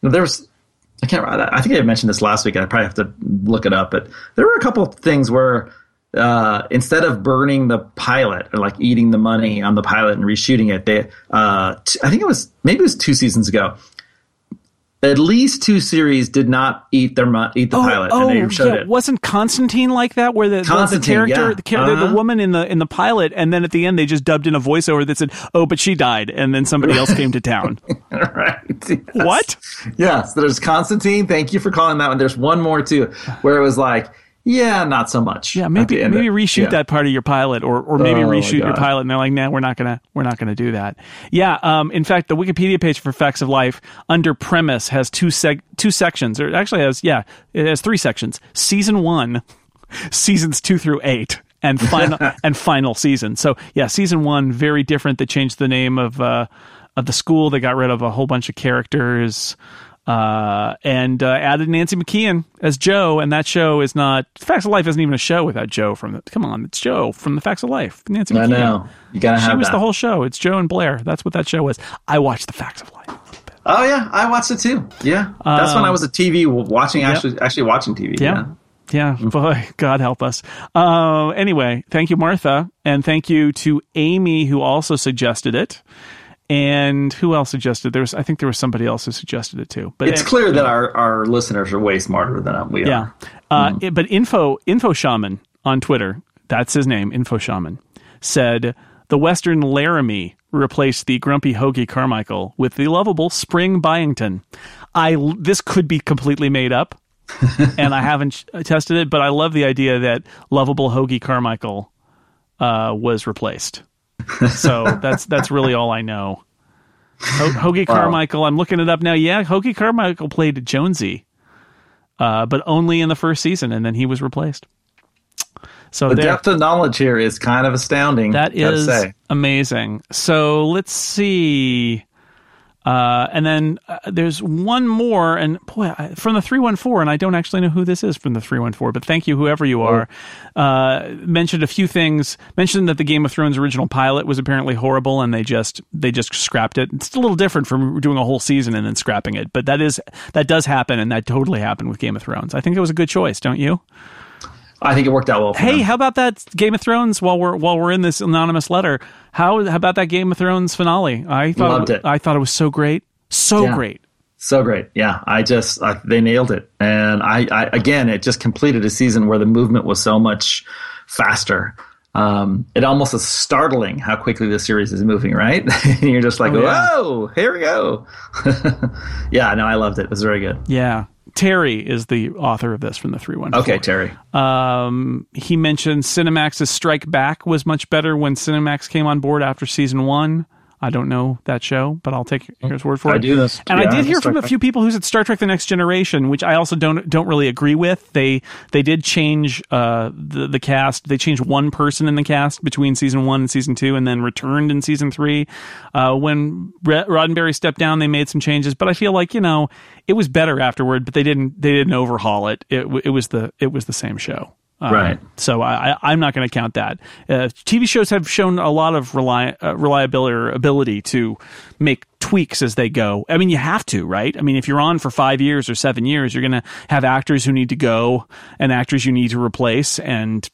I think I mentioned this last week. I probably have to look it up, but there were a couple of things where instead of burning the pilot or like eating the money on the pilot and reshooting it, they I think it was 2 seasons ago. At least 2 series did not eat the pilot, and they showed it. Wasn't Constantine like that, where the character, the woman in the pilot, and then at the end they just dubbed in a voiceover that said, "Oh, but she died," and then somebody else came to town. Right? Yes. What? Yes, there's Constantine. Thank you for calling that one. There's one more too, where it was like, yeah, not so much. Yeah, maybe reshoot that part of your pilot, or maybe reshoot your pilot. And they're like, nah, we're not gonna do that. Yeah. In fact, the Wikipedia page for Facts of Life under premise has two sections, or actually it has 3 sections. Season 1, seasons 2 through 8, and final season. So yeah, season 1 very different. They changed the name of the school. They got rid of a whole bunch of characters. And added Nancy McKeon as Joe, and that show is not. Facts of Life isn't even a show without Joe come on, it's Joe from The Facts of Life. Nancy McKeon. I know. You gotta have that. She was the whole show. It's Joe and Blair. That's what that show was. I watched The Facts of Life. Oh yeah, I watched it too. Yeah, that's when I was at TV watching, actually watching TV. Yeah. Yeah, boy, God help us. Anyway, thank you, Martha, and thank you to Amy, who also suggested it. And who else suggested? I think there was somebody else who suggested it too. But it's clear that our listeners are way smarter than we are. Yeah. But Info Shaman on Twitter, that's his name, Info Shaman, said the Western Laramie replaced the grumpy Hoagie Carmichael with the lovable Spring Byington. This could be completely made up, and I haven't tested it, but I love the idea that lovable Hoagie Carmichael was replaced. So that's really all I know. Hoagie Carmichael, I'm looking it up now. Yeah, Hoagie Carmichael played Jonesy, but only in the first season, and then he was replaced. So the depth of knowledge here is kind of astounding. That is amazing. So let's see. And then there's one more, and boy, from the 314, and I don't actually know who this is from the 314, but thank you, whoever you are. Mentioned a few things. Mentioned that the Game of Thrones original pilot was apparently horrible, and they just scrapped it. It's a little different from doing a whole season and then scrapping it, but that does happen, and that totally happened with Game of Thrones. I think it was a good choice, don't you? I think it worked out well for them. How about that Game of Thrones while we're in this anonymous letter? How about that Game of Thrones finale? Loved it. I thought it was so great. Great. So great. Yeah. They nailed it. And I again, it just completed a season where the movement was so much faster. It almost is startling how quickly the series is moving, right? And you're just like, whoa, here we go. Yeah, no, I loved it. It was very good. Yeah. Terry is the author of this from the 314. Okay, Terry. He mentioned Cinemax's Strike Back was much better when Cinemax came on board after season 1. I don't know that show, but I'll take your word for it. I do this. And I did hear from a few people who said Star Trek: The Next Generation, which I also don't really agree with. They did change the cast. They changed one person in the cast between season 1 and season 2, and then returned in season 3. When Roddenberry stepped down, they made some changes, but I feel like it was better afterward. But they didn't overhaul it. It was the same show. Right. So I'm not going to count that. TV shows have shown a lot of reliability or ability to make tweaks as they go. I mean, you have to, right? I mean, if you're on for 5 years or 7 years, you're going to have actors who need to go and actors you need to replace, and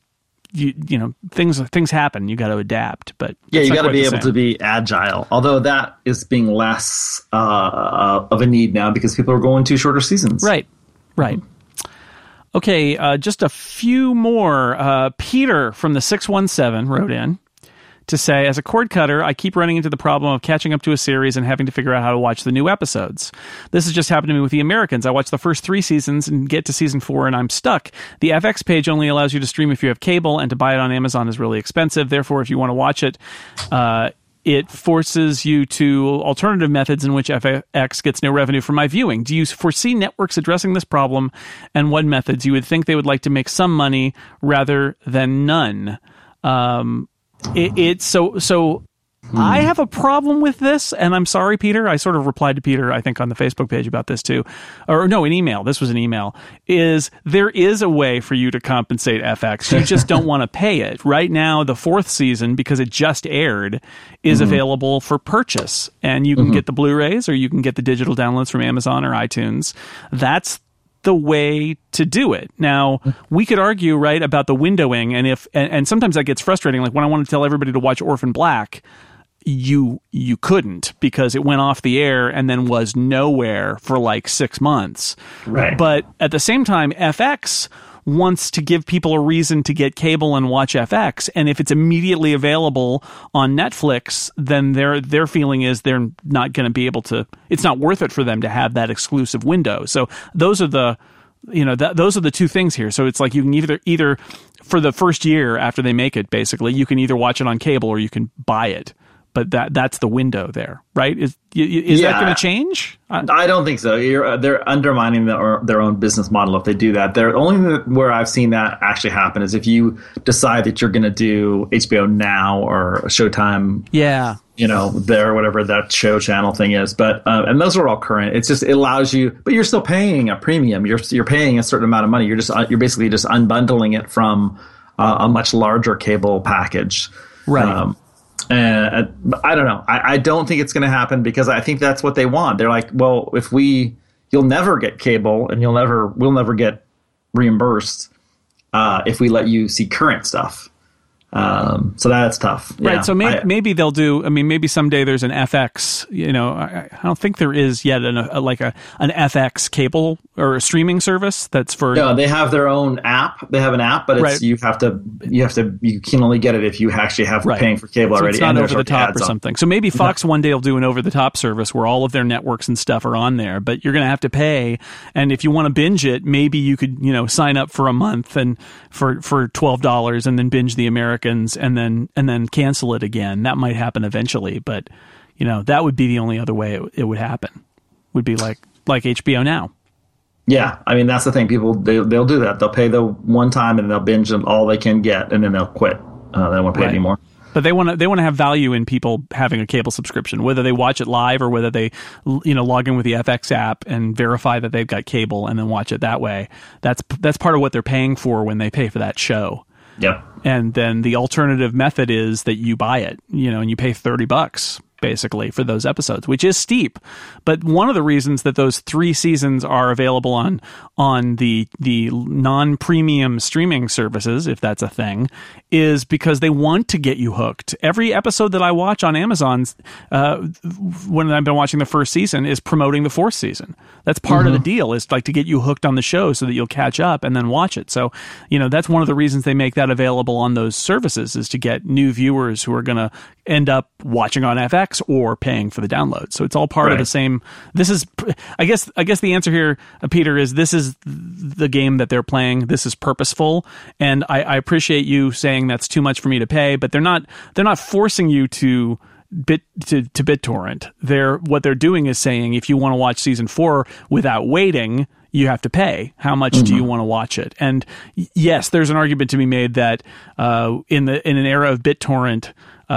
things happen. You got to adapt, but you got to be able to be agile. Although that is being less of a need now because people are going to shorter seasons. Right. Okay, just a few more. Peter from the 617 wrote in to say, as a cord cutter, I keep running into the problem of catching up to a series and having to figure out how to watch the new episodes. This has just happened to me with The Americans. I watched the first 3 seasons and get to season 4 and I'm stuck. The FX page only allows you to stream if you have cable, and to buy it on Amazon is really expensive. Therefore, if you want to watch it, it forces you to alternative methods in which FX gets no revenue from my viewing. Do you foresee networks addressing this problem, and what methods? You would think they would like to make some money rather than none. I have a problem with this, and I'm sorry, Peter. I sort of replied to Peter, I think, on the Facebook page about this too. Or no, an email. This was an email. There is a way for you to compensate FX. You just don't want to pay it. Right now, the 4th season, because it just aired, is available for purchase. And you can get the Blu-rays, or you can get the digital downloads from Amazon or iTunes. That's the way to do it. Now, we could argue, right, about the windowing, and sometimes that gets frustrating. Like when I want to tell everybody to watch Orphan Black, you couldn't, because it went off the air and then was nowhere for like 6 months. Right. But at the same time, FX wants to give people a reason to get cable and watch FX, and if it's immediately available on Netflix, then their feeling is they're not going to be able to. It's not worth it for them to have that exclusive window. So those are the those are the two ththings here. So it's like you can either for the first year after they make it, basically, you can either watch it on cable or you can buy it. But that's the window there, right? Is that going to change? I don't think so. They're undermining their own business model if they do that. The only where I've seen that actually happen is if you decide that you're going to do HBO Now or Showtime. Yeah. There, whatever that show channel thing is. But and those are all current. It's just, it allows you, but you're still paying a premium. You're paying a certain amount of money. You're basically just unbundling it from a much larger cable package. Right. And I don't know. I don't think it's going to happen because I think that's what they want. They're like, well, you'll never get cable and we'll never get reimbursed. if we let you see current stuff. So that's tough. Right. So maybe they'll do, maybe someday there's an FX, I don't think there is yet an FX cable or a streaming service that's for. No, they have their own app. They have an app, but it's, you can only get it if you actually have paying for cable already. It's not over the top or something. So maybe Fox one day will do an over the top service where all of their networks and stuff are on there, but you're going to have to pay. And if you want to binge it, maybe you could, sign up for a month and for $12 and then binge the Americans and then cancel it again. That might happen eventually, but that would be the only other way it would happen. Would be like HBO Now. Yeah, that's the thing. People they'll do that. They'll pay the one time and they'll binge them all they can get, and then they'll quit. They don't want to pay anymore. But they want to have value in people having a cable subscription, whether they watch it live or whether they log in with the FX app and verify that they've got cable and then watch it that way. That's part of what they're paying for when they pay for that show. Yep. And then the alternative method is that you buy it, and you pay $30 basically for those episodes, which is steep. But one of the reasons that those 3 seasons are available on the non-premium streaming services, if that's a thing, is because they want to get you hooked. Every episode that I watch on Amazon's, when I've been watching the first season, is promoting the 4th season. That's part of the deal, is like to get you hooked on the show so that you'll catch up and then watch it. So, that's one of the reasons they make that available on those services, is to get new viewers who are going to end up watching on FX or paying for the download. So it's all part of the same. This is, I guess the answer here, Peter, is this is the game that they're playing. This is purposeful, and I appreciate you saying that's too much for me to pay. But they're not forcing you to BitTorrent. What they're doing is saying, if you want to watch season 4 without waiting, you have to pay. How much do you want to watch it? And yes, there's an argument to be made that in an era of BitTorrent,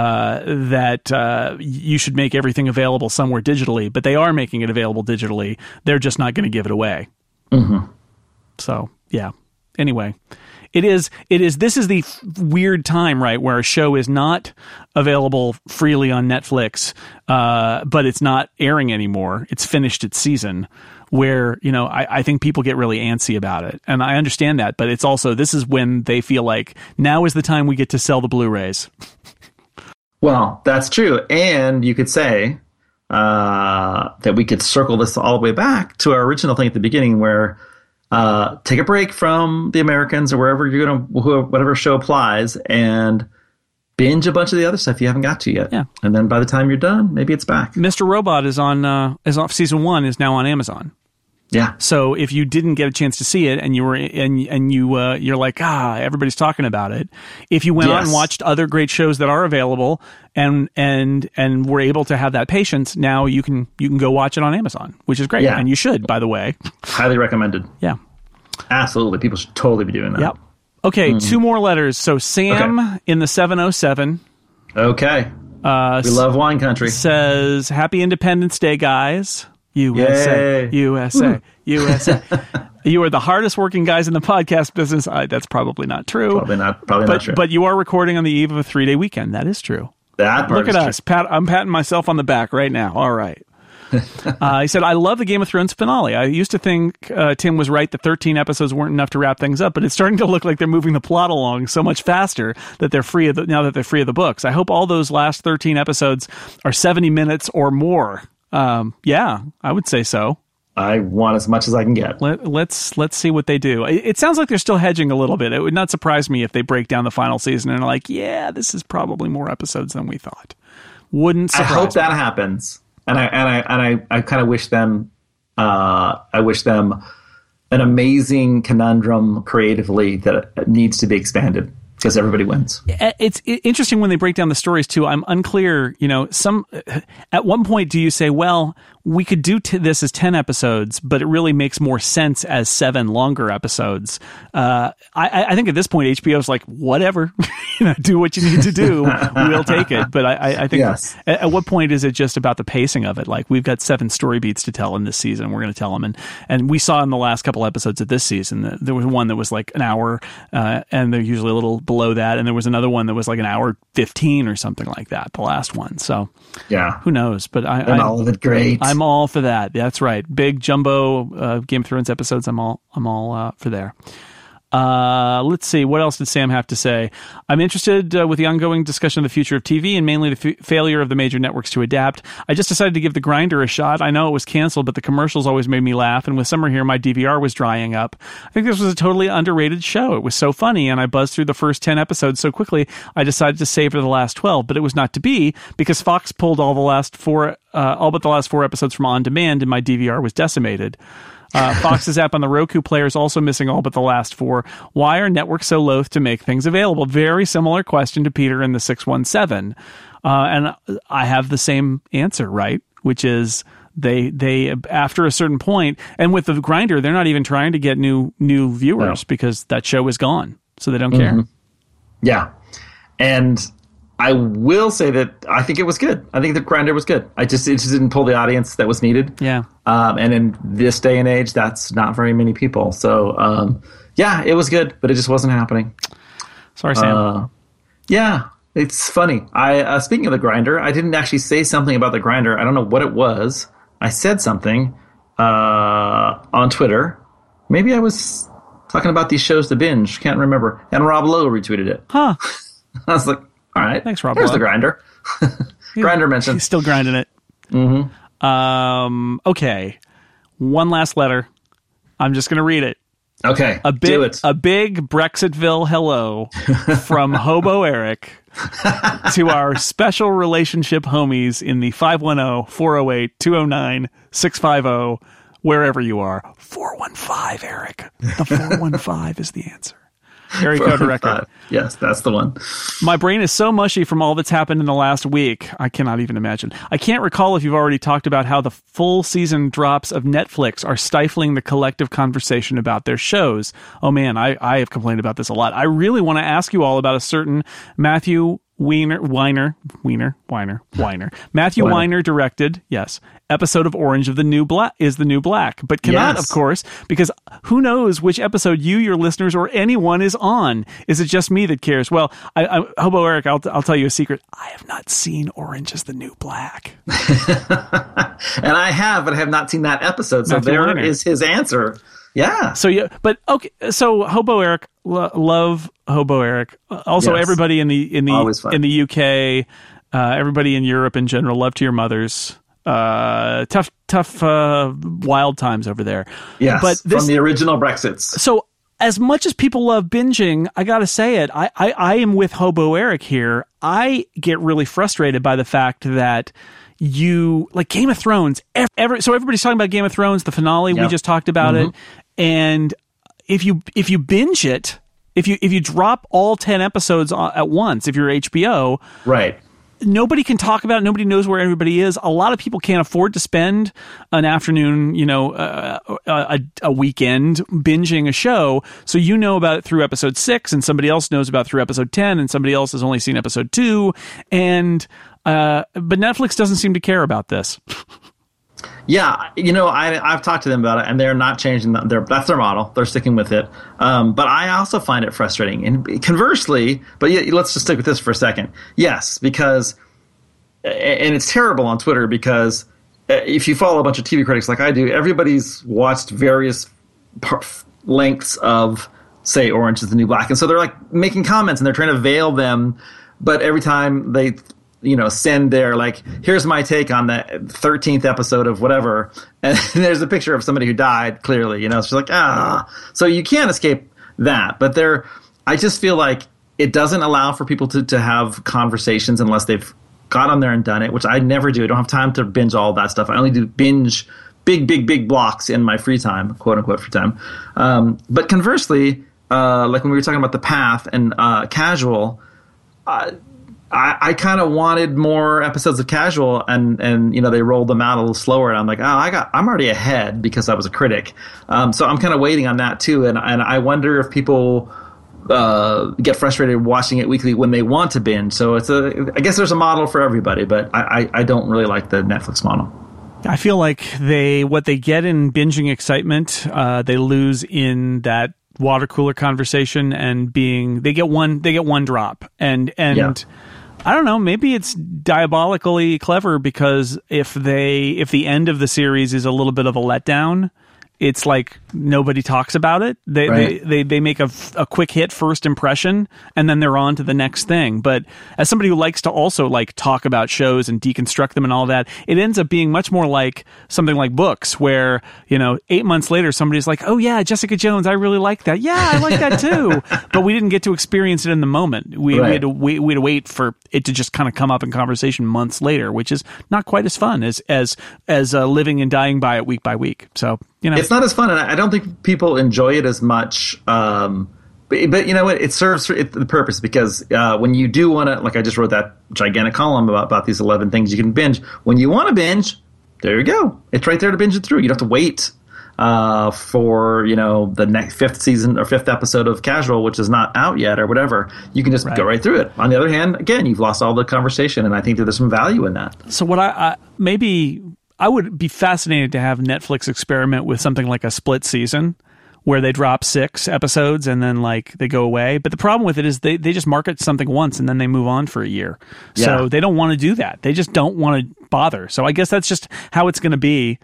that you should make everything available somewhere digitally, but they are making it available digitally. They're just not going to give it away. So yeah. Anyway, this is the weird time, right, where a show is not available freely on Netflix, but it's not airing anymore. It's finished its season, where, I think people get really antsy about it. And I understand that, but it's also, this is when they feel like now is the time we get to sell the Blu-rays. Well, that's true. And you could say that we could circle this all the way back to our original thing at the beginning, where take a break from the Americans or wherever you're whatever show applies, and binge a bunch of the other stuff you haven't got to yet. Yeah. And then by the time you're done, maybe it's back. Mr. Robot is on season 1 is now on Amazon. Yeah. So if you didn't get a chance to see it and you're like, everybody's talking about it. If you went out and watched other great shows that are available and were able to have that patience, now you can go watch it on Amazon, which is great. Yeah. And you should, by the way. Highly recommended. Yeah. Absolutely. People should totally be doing that. Yep. Okay, 2 more letters. So Sam in the 707. Okay. We love wine country. Says, Happy Independence Day, guys. USA, Yay. USA, USA. You are the hardest working guys in the podcast business. That's probably not true. Probably not true. But you are recording on the eve of a 3-day weekend. That is true. That part Look at us. I'm patting myself on the back right now. All right. He said, I love the Game of Thrones finale. I used to think Tim was right that 13 episodes weren't enough to wrap things up, but it's starting to look like they're moving the plot along so much faster that they're free of now that they're free of the books. I hope all those last 13 episodes are 70 minutes or more. Yeah, I would say so. I want as much as I can get. Let's see what they do. It sounds like they're still hedging a little bit. It would not surprise me if they break down the final season and are like, yeah, this is probably more episodes than we thought. Wouldn't surprise me. I hope that happens. And I kind of wish them an amazing conundrum creatively that needs to be expanded, because everybody wins. It's interesting when they break down the stories too. I'm unclear. At one point, do you say, well, we could do this as 10 episodes, but it really makes more sense as 7 longer episodes? I think at this point, HBO's like, whatever, do what you need to do. We'll take it. But I think at what point is it just about the pacing of it? Like, we've got 7 story beats to tell in this season. We're going to tell them. And we saw in the last couple episodes of this season that there was one that was like an hour, and they're usually a little below that. And there was another one that was like an hour 15 or something like that, the last one. So yeah, who knows? But all of it great. I'm all for that. That's right. Big jumbo Game of Thrones episodes. I'm all for there. Let's see. What else did Sam have to say? I'm interested with the ongoing discussion of the future of TV and mainly the failure of the major networks to adapt. I just decided to give The Grinder a shot. I know it was canceled, but the commercials always made me laugh. And with summer here, my DVR was drying up. I think this was a totally underrated show. It was so funny, and I buzzed through the first 10 episodes so quickly, I decided to save it to the last 12. But it was not to be, because Fox pulled all but the last 4 episodes from on demand, and my DVR was decimated. Fox's app on the Roku player is also missing all but the last 4. Why are networks so loath to make things available? Very similar question to Peter in the 617. And I have the same answer, right? Which is they after a certain point, and with The Grinder, they're not even trying to get new viewers because that show is gone. So they don't care. Yeah. And I will say that I think it was good. I think The Grinder was good. It just didn't pull the audience that was needed. Yeah. And in this day and age, that's not very many people. So, yeah, it was good, but it just wasn't happening. Sorry, Sam. Yeah, it's funny. Speaking of The Grinder, I didn't actually say something about The Grinder. I don't know what it was. I said something on Twitter. Maybe I was talking about these shows to binge. Can't remember. And Rob Lowe retweeted it. Huh. I was like, all right. Thanks, Rob. There's The Grinder. Grinder mentioned. He's still grinding it. Okay. One last letter. I'm just going to read it. Okay. Do it. A big Brexitville hello from Hobo Eric to our special relationship homies in the 510-408-209-650, wherever you are. 415, Eric. The 415 is the answer. Area code record. Yes, that's the one. My brain is so mushy from all that's happened in the last week. I cannot even imagine. I can't recall if you've already talked about how the full season drops of Netflix are stifling the collective conversation about their shows. Oh man, I have complained about this a lot. I really want to ask you all about a certain Matthew Weiner directed, yes, episode of Orange is the New Black, but cannot, of course, because who knows which episode you, your listeners, or anyone is on. Is it just me that cares? Well, Hobo Eric, I'll tell you a secret. I have not seen Orange is the New Black. And I have, but I have not seen that episode. So Matthew Weiner is his answer. Yeah. So yeah, but okay. So Hobo Eric, love Hobo Eric. Also, yes. Everybody in the UK, everybody in Europe in general, love to your mothers. Tough, wild times over there. Yes, but from the original Brexits. So as much as people love binging, I gotta say it. I am with Hobo Eric here. I get really frustrated by the fact that you like Game of Thrones. So everybody's talking about Game of Thrones, the finale. Yep. We just talked about it. And if you binge it, if you drop all 10 episodes at once, if you're HBO, right, nobody can talk about it. Nobody knows where everybody is. A lot of people can't afford to spend an afternoon, a weekend binging a show. So you know about it through episode 6, and somebody else knows about it through episode 10, and somebody else has only seen episode 2. But Netflix doesn't seem to care about this. Yeah, I've talked to them about it, and they're not changing that's their model. They're sticking with it. But I also find it frustrating. And conversely, but yeah, let's just stick with this for a second. Yes, because, and it's terrible on Twitter because if you follow a bunch of TV critics like I do, everybody's watched various lengths of, say, Orange is the New Black. And so they're like making comments and they're trying to veil them. But every time they send their, like, here's my take on the 13th episode of whatever, and there's a picture of somebody who died, clearly, so it's like, so you can't escape that. But I just feel like it doesn't allow for people to have conversations unless they've got on there and done it, which I never do. I don't have time to binge all that stuff. I only do binge big blocks in my free time, quote unquote free time. But conversely, like when we were talking about The Path and Casual, I kind of wanted more episodes of Casual, and they rolled them out a little slower, and I'm like, I'm already ahead because I was a critic, so I'm kind of waiting on that too, and I wonder if people get frustrated watching it weekly when they want to binge. So I guess there's a model for everybody, but I don't really like the Netflix model. I feel like what they get in binging excitement, they lose in that water cooler conversation and they get one drop and. Yeah. I don't know. Maybe it's diabolically clever because if the end of the series is a little bit of a letdown it's like nobody talks about it. They make a quick hit first impression, and then they're on to the next thing. But as somebody who likes to also like talk about shows and deconstruct them and all that, it ends up being much more like something like books, where 8 months later somebody's like, "Oh yeah, Jessica Jones, I really like that. Yeah, I like that too." But we didn't get to experience it in the moment. We had to wait for it to just kind of come up in conversation months later, which is not quite as fun as living and dying by it week by week. So. It's not as fun, and I don't think people enjoy it as much. But you know what? It serves the purpose, because when you do want to, like I just wrote that gigantic column about these 11 things you can binge. When you want to binge, there you go. It's right there to binge it through. You don't have to wait for the next 5th season or 5th episode of Casual, which is not out yet or whatever. You can just go right through it. On the other hand, again, you've lost all the conversation, and I think that there's some value in that. So what I would be fascinated to have Netflix experiment with something like a split season where they drop 6 episodes and then like they go away. But the problem with it is they just market something once and then they move on for a year. Yeah. So they don't want to do that. They just don't want to bother. So I guess that's just how it's going to be.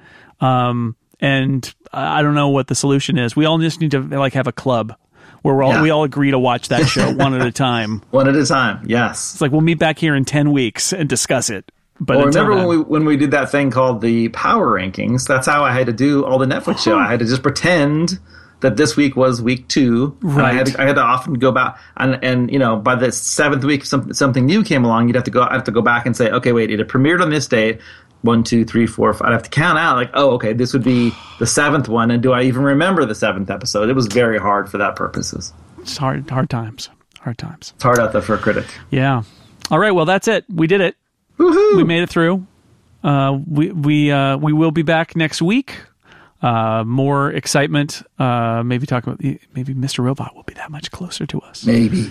And I don't know what the solution is. We all just need to like have a club where we all agree to watch that show one at a time. One at a time, yes. It's like we'll meet back here in 10 weeks and discuss it. But remember when we did that thing called the Power Rankings? That's how I had to do all the Netflix show. I had to just pretend that this week was week 2. Right. And I had to often go back and by the 7th week, something new came along. I'd have to go back and say, okay, wait, it premiered on this date. 1, 2, 3, 4, 5. I'd have to count out like, oh, okay, this would be the 7th one. And do I even remember the 7th episode? It was very hard for that purposes. It's hard times. It's hard out there for a critic. Yeah. All right. Well, that's it. We did it. Woohoo! We made it through. We will be back next week. More excitement. Maybe Mr. Robot will be that much closer to us. Maybe.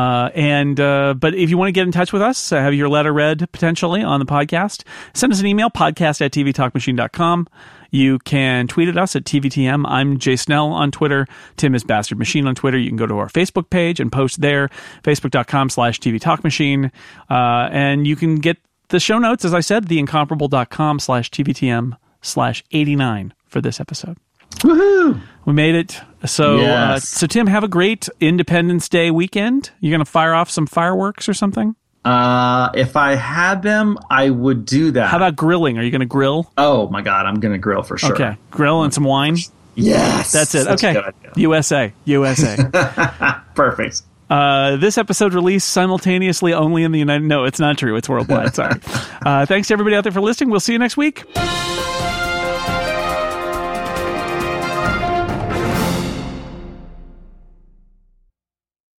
But if you want to get in touch with us, have your letter read potentially on the podcast, send us an email, podcast@tvtalkmachine.com. You can tweet at us at TVTM. I'm Jay Snell on Twitter. Tim is Bastard Machine on Twitter. You can go to our Facebook page and post there, facebook.com/tvtalkmachine. And you can get the show notes, as I said, theincomparable.com/tvtm/89 for this episode. Woohoo! We made it. So, yes. So Tim, have a great Independence Day weekend. You're going to fire off some fireworks or something? If I had them, I would do that. How about grilling? Are you going to grill? Oh my God, I'm going to grill for sure. Okay, grill and some wine? Yes. That's it. Okay. USA. Perfect. This episode released simultaneously only in the United... No, it's not true. It's worldwide. Sorry. Thanks to everybody out there for listening. We'll see you next week.